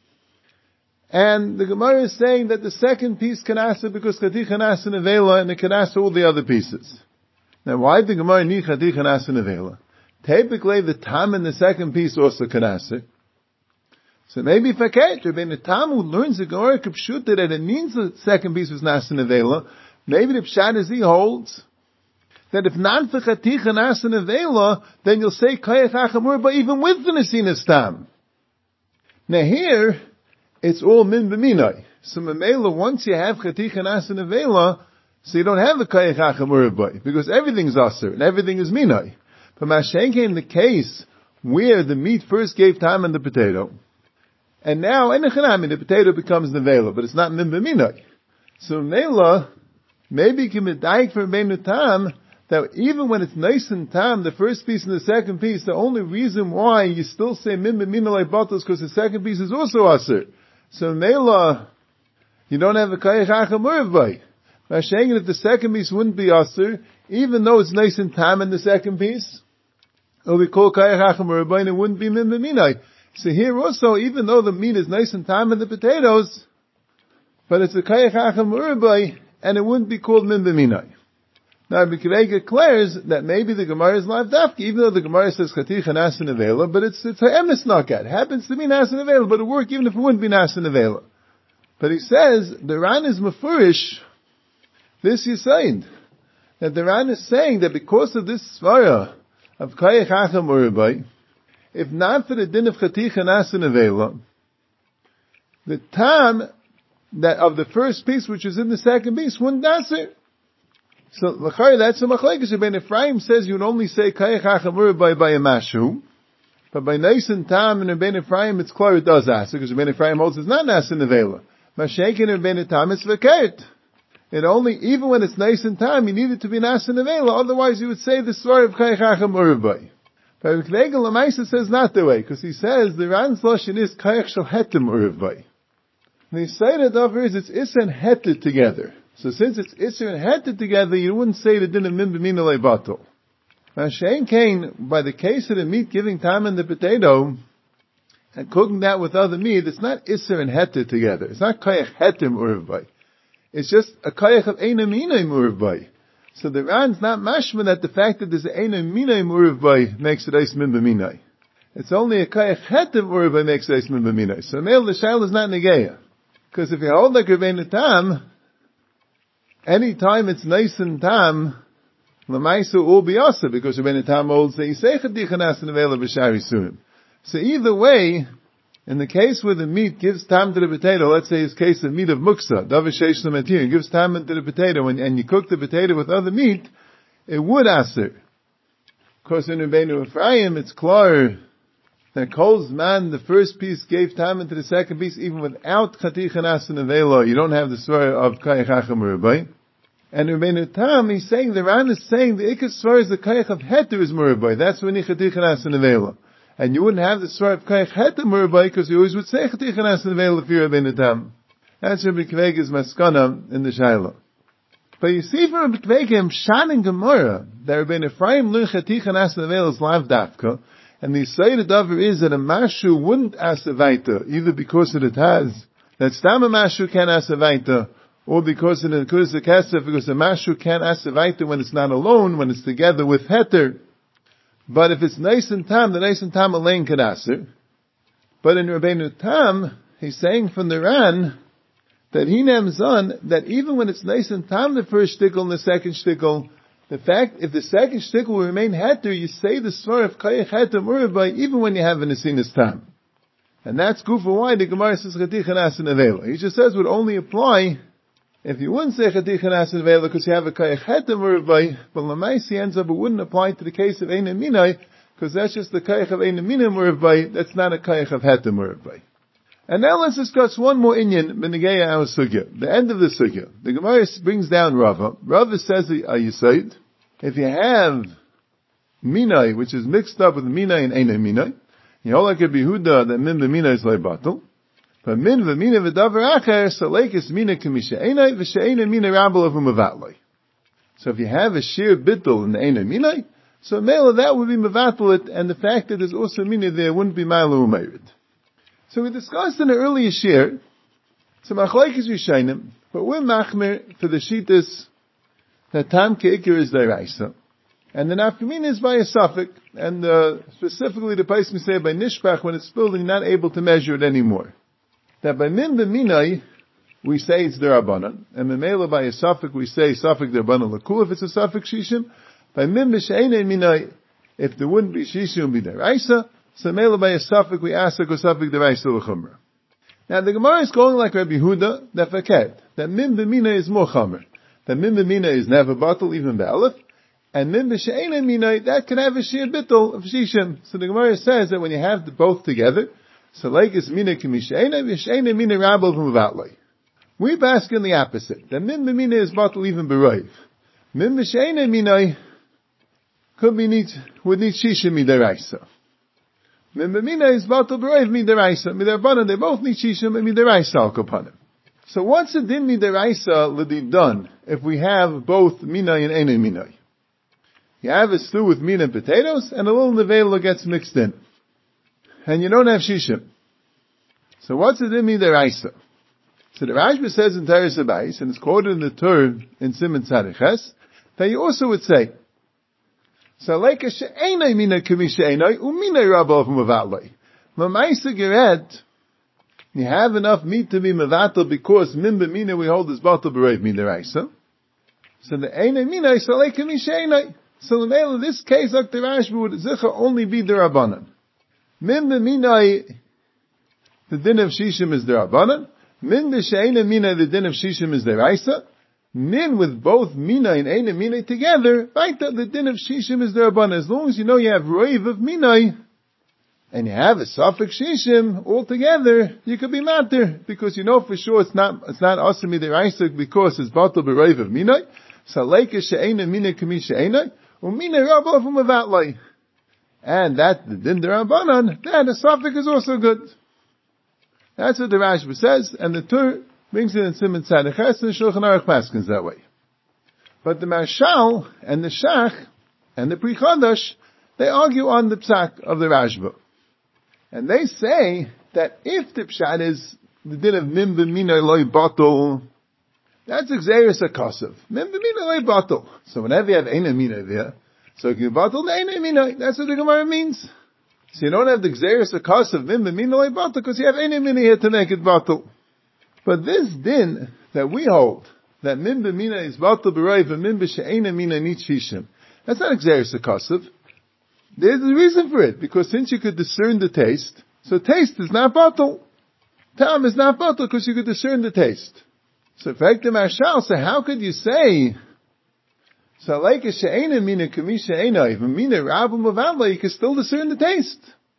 And the Gemara is saying that the second piece can asa because chaticha nasa nevela, and it can asa all the other pieces. Now why did the Gemara need chaticha nasa nevela? Typically the tam in the second piece also can asa. So maybe faket, Rabbeinu Tam who learns the Gemara kipshuta that it means the second piece was nasa nevela, maybe the pshat is he holds that if not for chaticha nasa nevela, then you'll say kayach acham u'riv bay even with the nesinas tam. Now here, it's all min b'minai. So memela, once you have chaticha nasa nevela, so you don't have the kayach acham u'riv bay, because everything's aser, and everything is minai. But Mashen came the case where the meat first gave time in the potato, and now, in the potato becomes nevela, but it's not min b'minai. So memela, maybe you can be daik for Rabbeinu Tam, that even when it's nice and tam, the first piece and the second piece, the only reason why you still say min b'mina like batel is because the second piece is also aser. So mela, you don't have a kayach acham u'riv bay. Mashengen, if the second piece wouldn't be aser, even though it's nice and tam in the second piece, it would be called kayach acham u'riv bay, and it wouldn't be min b'mina. So here also, even though the meat is nice and tam in the potatoes, but it's a kayach acham u'riv bay, and it wouldn't be called min b'mina. Now, B'kivei declares that maybe the Gemara is live dafki, even though the Gemara says chaticha nasa nevela, but it's, it's ha'emes nakat. It happens to be nasa nevela, but it would work even if it wouldn't be nasa nevela. But he says, the Ran is mafurish, this Yisayin, that the Ran is saying that because of this svara of kayach acham u'riv bay, if not for the din of chaticha nasa nevela, the tam that of the first piece, which is in the second piece, wouldn't nasa. So, l'chari, that's a machlekes. Rabbeinu Ephraim says you would only say kayach acham u'riv bay by a mashu, but by nice and tam and Rabbeinu Ephraim, it's clear it does asa, because Rabbeinu Ephraim holds it's not nasa nevela. Mashenk and Rabbeinu Tam, it's v'kert. It only, even when it's nice and tam, you need it to be nasa nevela, otherwise you would say the story of kayach acham u'riv bay. But Kvegel Lamaisa says not the way, because he says the Ran's Lashon is Kayach Shal Hetem Uruv Bay. And the Yisayra Dover is it's Isser and Heter together. So since it's Isser and Heter together, you wouldn't say the din of Min B'mina Leibatel. Now Shein Kain, by the case of the meat giving time in the potato, and cooking that with other meat, it's not Isser and Heter together. It's not Kayach Hetem Uruv Bay. It's just a Kayach of Eina Mina Uruv Bay. So the Ran's not mashma that the fact that there's an Eina Mina Uruv Bay makes it Eis Min B'mina. It's only a Kayach Hetem Uruv Bay makes it Eis Min B'mina. So male the Shail is not Negeya. Because if you hold like Rabbeinu Tam, any time it's nice and Tam, L'maisa will be asa, because Rabbeinu Tam holds that Yiseicha Dichanas and Avela B'Shari Surim. So either way, in the case where the meat gives time to the potato, let's say it's case of meat of muksa, Davashesh Lamatir, gives time to the potato, and, and you cook the potato with other meat, it would aser. Of course, in Rabbeinu Ephraim, it's clear that Kol's man, the first piece gave time into the second piece, even without Chatichanas and Avela, you don't have the swear of Kayach Hacham Murabai. And Rabbeinu Tam, he's saying, the Ran is saying, the Ikas swear is the Kayach of Heter is Murabai. That's when he Chatichanas and Avela. And you wouldn't have the swear of Kayach Heter Murabai, because you always would say Chatichanas and Avela if you're Rabbeinu Tam. That's Rabbi Kvege's Maskana in the Shaila. But you see from Rabbi Kvege, Shan and Gemara, that Rabbeinu Ephraim learned Chatichanas and Avela is lav dafka, and the Yisayra Dover is that a Mashu wouldn't ask a Vaita, either because it has, that Stam a Mashu can ask a Vaita, or because in the Kurz Kesef, because a Mashu can ask a Vaita when it's not alone, when it's together with Heter. But if it's nice and Tam, the nice and Tam alone could aser. But in Rabbeinu Tam, he's saying from the Ran, that he nams on, that even when it's nice and Tam, the first shtickle and the second shtickle, the fact, if the second shtickle will remain Heter, you say the svar of Kayach Heter Murabai, even when you have an Asinas Tam. And that's Gufa why the Gemara says Chatichanas and Avela. He just says would only apply if you wouldn't say Chatichanas and Avela because you have a Kayach Heter Murabai, but Lamaisi ends up it wouldn't apply to the case of Eina Minai, because that's just the Kayach of Eina Minai Murabai, that's not a Kayach of Heter Murabai. And now let's discuss one more inyan, Benegeya our Sugya, the end of the Sugya. The Gemara brings down Rava. Rava says, uh, you say, if you have Minai, which is mixed up with Minai and Eina Minai, you know like a Behuda that Min B'Minai is Leibatel, but Min V'Minai V'Davar Acher, Salekis Minai K'misha Einai, V'She'eina Minai Rabel of U'Mavatlai. So if you have a sheer bittul in the Eina Minai, so male of that would be Mavatel it, and the fact that there's also Minai there wouldn't be Malu U'Meirid. So we discussed in the earlier shir, so Machlaikis Rishainim, but we're Machmer for the Shitas that Tam Ke'ikir is Deraisa. And the Nafkamina is by a suffix, and uh, specifically the place we say by Nishpach, when it's spilled and you're not able to measure it anymore. That by Min B'Minai, we say it's Derabanan, and Memela by a suffix we say suffix Derabanan L'Kul if it's a suffix Shishim. By Min B'She'enei Minai, if there wouldn't be Shishim, it would be Deraisa. So mele by a suffix we ask a suffix devaisa l'chumra. Now the Gemara is going like Rabbi Huda that faket that min b'mina is more chamer. That min b'mina is never batal even be'alef, and min b'she'ena mina that can have a sheer bittul of shishim. So the Gemara says that when you have the both together, so like is mina k'mishe'ena v'she'ena mina rabel v'muvatlei. We bask in the opposite. That min b'mina is batal even be'roiv. Min b'she'ena mina could be need would need shishim midaraisa. Mimina is batal b'roiv midaraisa. Midarbana, they both need shishim and midaraisa al kapanim. So what's a din midaraisa l'di done if we have both minai and enei minai? You have a stew with meat and potatoes, and a little nevela gets mixed in. And you don't have shishim. So what's a din midaraisa? So the Rashba says in Teres Abayis, and it's quoted in the Tur in Simon Tzadiches, that you also would say, so like a she'enai mina k'mi she'enai, u'minai rabba from mavatlai. Mamaisa geret, you have enough meat to be mavatal because min b'mina we hold this batal b'reiv midaraisa. So the enai mina, so like k'mi she'enai. So the male in this case, Doctor Rashba would zicha only be derabanan. Min b'mina, the din of shishim is derabanan. Min b'she'enai mina, the din of shishim is deraisa. Min with both mina and eina mina together, right? The din of shishim is derabanan. As long as you know you have roiv of mina, and you have a suffix shishim all together, you could be matter because you know for sure it's not it's not asami deraisa because it's batal b'roiv of mina. So leika she'eina mina k'mi she'eina, u'mina rabba from avatlai. and that the din derabanan, then the suffix is also good. That's what the Rashba says, and the Tur brings it in Siman Tzadiches, and the Shulchan Aruch paskins that way. But the Marshal and the Shach and the Pri Chadash, they argue on the psak of the Rashba. And they say that if the pshat is the din of mim b'minay loy batul, that's exeris akasav. Mim b'minay loy batul. So whenever you have ein minay there, so you can batul the ein minay. That's what the Gemara means. So you don't have the exeris akasav mim b'minay loy batul because you have ein minay here to make it batul. But this din that we hold, that mim b'minay is batul b'rayv and mim b'she'ein minay nitchishim, that's not exeris akasav. There's a reason for it, because since you could discern the taste, so taste is not batul. Tam is not batul because you could discern the taste. So in fact, the Marshal, so how could you say, so like a she'ena mina kami she'ena, even mina rabum avadla, you can still discern the taste.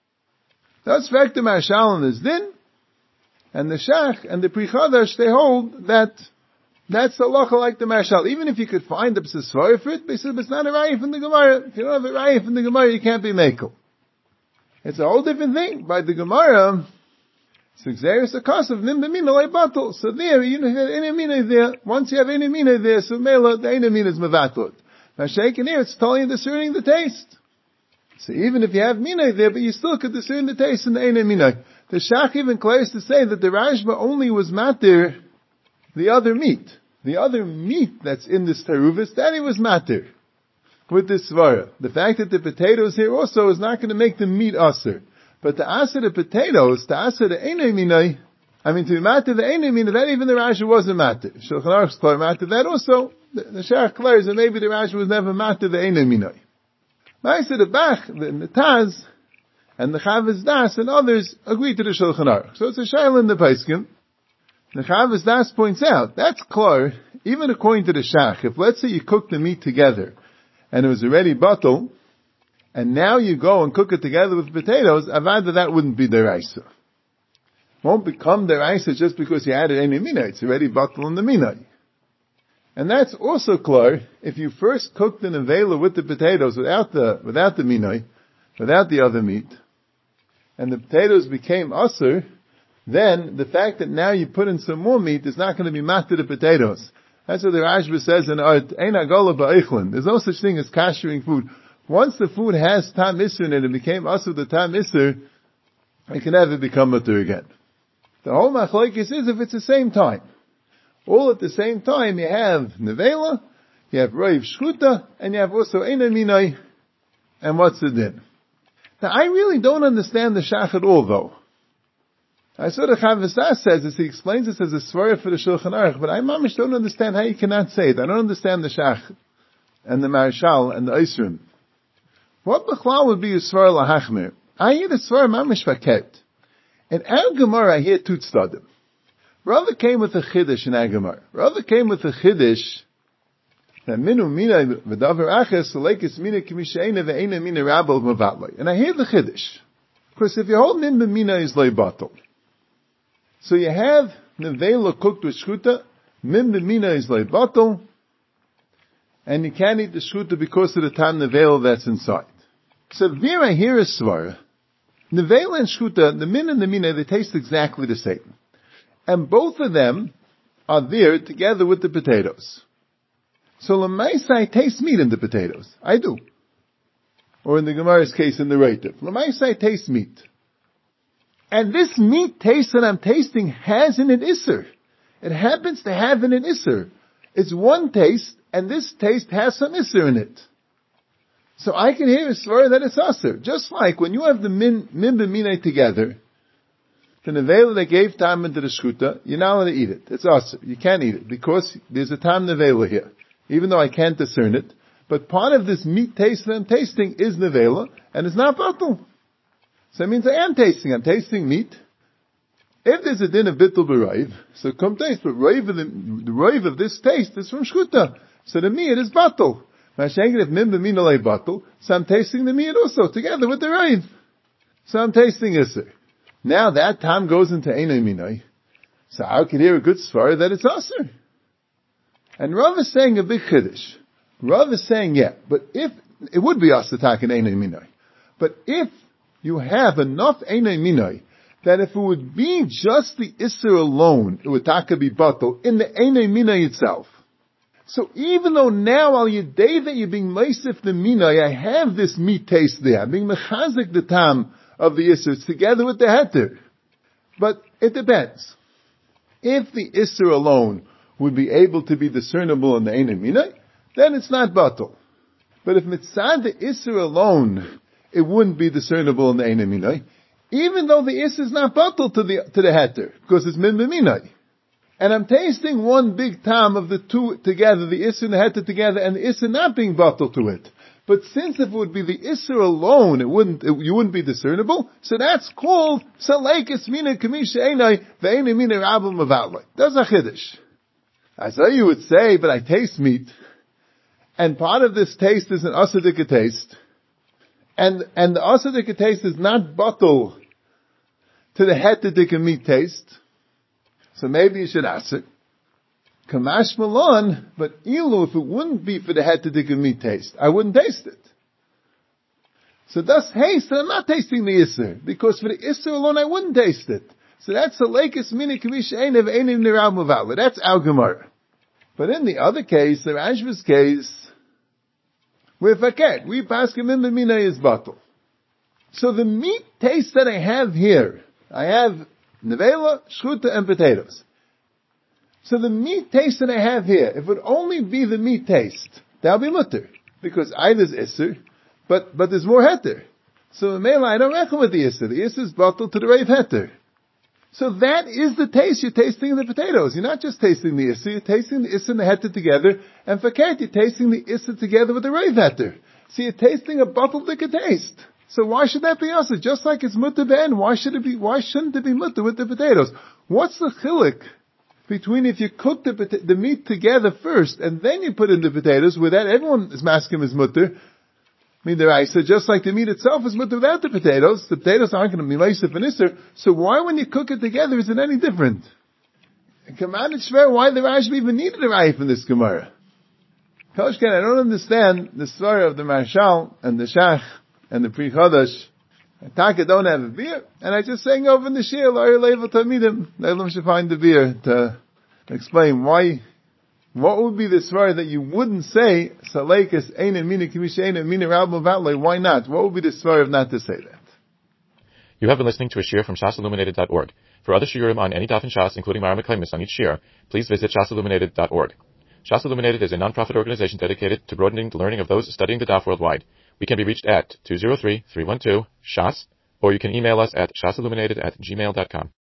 That's fact the Marshal in this din, and the Shach and the Pri Chadash, they hold that that's the halacha like the Marshal. Even if you could find a psasvara for it, they said it's not a raya from the Gemara. If you don't have a raya from the Gemara, you can't be mekel. It's a whole different thing. By the Gemara, it's exeris akasav mim b'mina lay batul. So there, you know, any mina there. Once you have any mina there, so mela the any mina is mevatul. Now shaking here, it's totally discerning the taste. So even if you have mina there, but you still could discern the taste in the any mina. The Shach even claims to say that the Rashba only was matir the other meat. The other meat that's in this teruvis, that he was matir with this svara. The fact that the potatoes here also is not going to make the meat aser. But to aser the potatoes, to aser the einay minay, I mean to be matir the einay minay, that even the Rashi wasn't matir. Shulchan Aruch's klar matir that also. The, the Shach claims that maybe the Rashi was never matir the einay minay. Ma'aser the Bach, the Taz, and the Chavez Das and others agree to the Shulchan Aruch. So it's a shayla in the Paiskim. The Chavez Das points out, that's klar, even according to the Shach, if let's say you cook the meat together, and it was already batul, and now you go and cook it together with potatoes, avada that wouldn't be deraisa. Won't become deraisa just because you added any mina, it's already batul in the mina. And that's also klar, if you first cooked the nevela with the potatoes without the, without the mina, without the other meat, and the potatoes became aser, then the fact that now you put in some more meat is not going to be matter the potatoes. That's what the Rashba says in Art, Ein Agola Ba'ichlin. There's no such thing as kashering food. Once the food has tam isser in it, it became aser the tam isser, it can never become mutter again. The whole machlokes is if it's the same time. All at the same time you have nevela, you have roiv shchuta, and you have also ein minay, and what's the din? Now I really don't understand the Shach at all though. I saw the Chavez Das says this, he explains this as a svara for the Shulchan Aruch, but I mamish don't understand how you cannot say it. I don't understand the Shach, and the Marshal, and the Eisrim. What Bechlal would be a svara lahachmir? I hear the svara mamish vaket. In our Gemara I hear two tzdadim. Rava came with a chiddush in our Gemara. Rava came with a chiddush, that minu mina v'davar aches, lekes mina k'misheina ve'ena mina rabel m'vatloi. And I hear the chiddush. Because if you hold min b'mina is loy batel. So you have nevela cooked with shchuta, mim b'mina is like batel, and you can't eat the shchuta because of the tam nevela that's inside. So there I hear a svara. Nevela and shchuta, the min and the mina, they taste exactly the same. And both of them are there together with the potatoes. So l'maisa I taste meat in the potatoes. I do. Or in the Gemara's case in the Reitiv. L'maisa I taste meat. And this meat taste that I'm tasting has in it isser. It happens to have in it isser. It's one taste, and this taste has some isser in it. So I can hear a svara that it's aser. Just like when you have the min, min b'minay together, the nevela that gave time into the shchuta, you're not allowed to eat it. It's aser. You can't eat it, because there's a tam nevela here. Even though I can't discern it. But part of this meat taste that I'm tasting is nevela, and it's not batul. So it means I am tasting. I'm tasting meat. If there's a din of bittul b'roiv, so come taste. But roiv of the, the roiv of this taste is from shchuta. So the meat is batul. Mashengen if mim b'mina lay batul, so I'm tasting the meat also together with the roiv. So I'm tasting iser. Now that time goes into einay minay. So I could hear a good svara that it's aser. And Rav is saying a big chiddush. Rav is saying, yeah, but if, it would be aser tak in einay minay. But if you have enough Einay Minay, that if it would be just the Isser alone, it would taka be batal in the Einay Minay itself. So even though now al yedei that you're being meisif the Minay, I have this meat taste there. I'm being mechazik the tam of the Isser together with the heter. But it depends. If the Isser alone would be able to be discernible in the Einay Minay, then it's not batal. But if mitzad the Isser alone, it wouldn't be discernible in the Einay Minay, even though the Isser is not batal to the to the heter, because it's min b'minay. And I'm tasting one big tam of the two together, the Isser and the heter together, and the Isser not being batal to it. But since if it would be the Isser alone, it wouldn't, it, you wouldn't be discernible, so that's called Salekis Mina Kamisha Einay, the Einay Mina Rabba Mavatlai. That's a Chiddush. I say you would say, but I taste meat, and part of this taste is an asadika taste, and, and the asadika taste is not batal to the hetadika meat taste, so maybe you should ask it. Kamash Malon, but ilu, if it wouldn't be for the hetadika meat taste, I wouldn't taste it. So thus haste, I'm not tasting the Isser, because for the Isser alone I wouldn't taste it. So that's the Lakis Mini Kamish Einev Einev Nirav Mavala. That's our Gemara. But in the other case, the Rashba's case, we're faket. We pass him in the Mina is bottle. So the meat taste that I have here, I have nevela, shchuta, and potatoes. So the meat taste that I have here, if it would only be the meat taste, that'll be mutter. Because either is Isser, but, but there's more heter. So the mela, I don't reckon with the Isser. The Isser is bottled to the rave heter. So that is the taste you're tasting in the potatoes. You're not just tasting the Isser, you're tasting the Isser and the heter together, and faket, you're tasting the Isser together with the rave heter. So you're tasting a bottled liquor taste. So why should that be also? Just like it's mutter ben, why should it be, why shouldn't it be mutter with the potatoes? What's the chilik between if you cook the, the meat together first and then you put in the potatoes, where that everyone is masking is mutter? I mean, the Raisa, just like the meat itself is mutter without the potatoes, the potatoes aren't going to be meisif and isser, so why when you cook it together is it any different? And commanded Shver, why the Rashba even needed a Raif in this Gemara? Koshken, I don't understand the story of the Marshal and the Shach and the Pri Chodesh. Taka don't have a beer, and I just sang over in the Shir, Lari Level Talmidim, Leilam should find the beer to explain why, what would be the svar that you wouldn't say, Salekis Eine Mina Kimisha Eine Mina Rabba Vatlei, why not? What would be the svar of not to say that? You have been listening to a shir from shas illuminated dot org. For other shiurim on any daf in Shas, including Mara Mekaimis on each shir, please visit shas illuminated dot org. Shas Illuminated is a non-profit organization dedicated to broadening the learning of those studying the daf worldwide. We can be reached at two zero three, three one two, shas, or you can email us at shasilluminated at gmail dot com.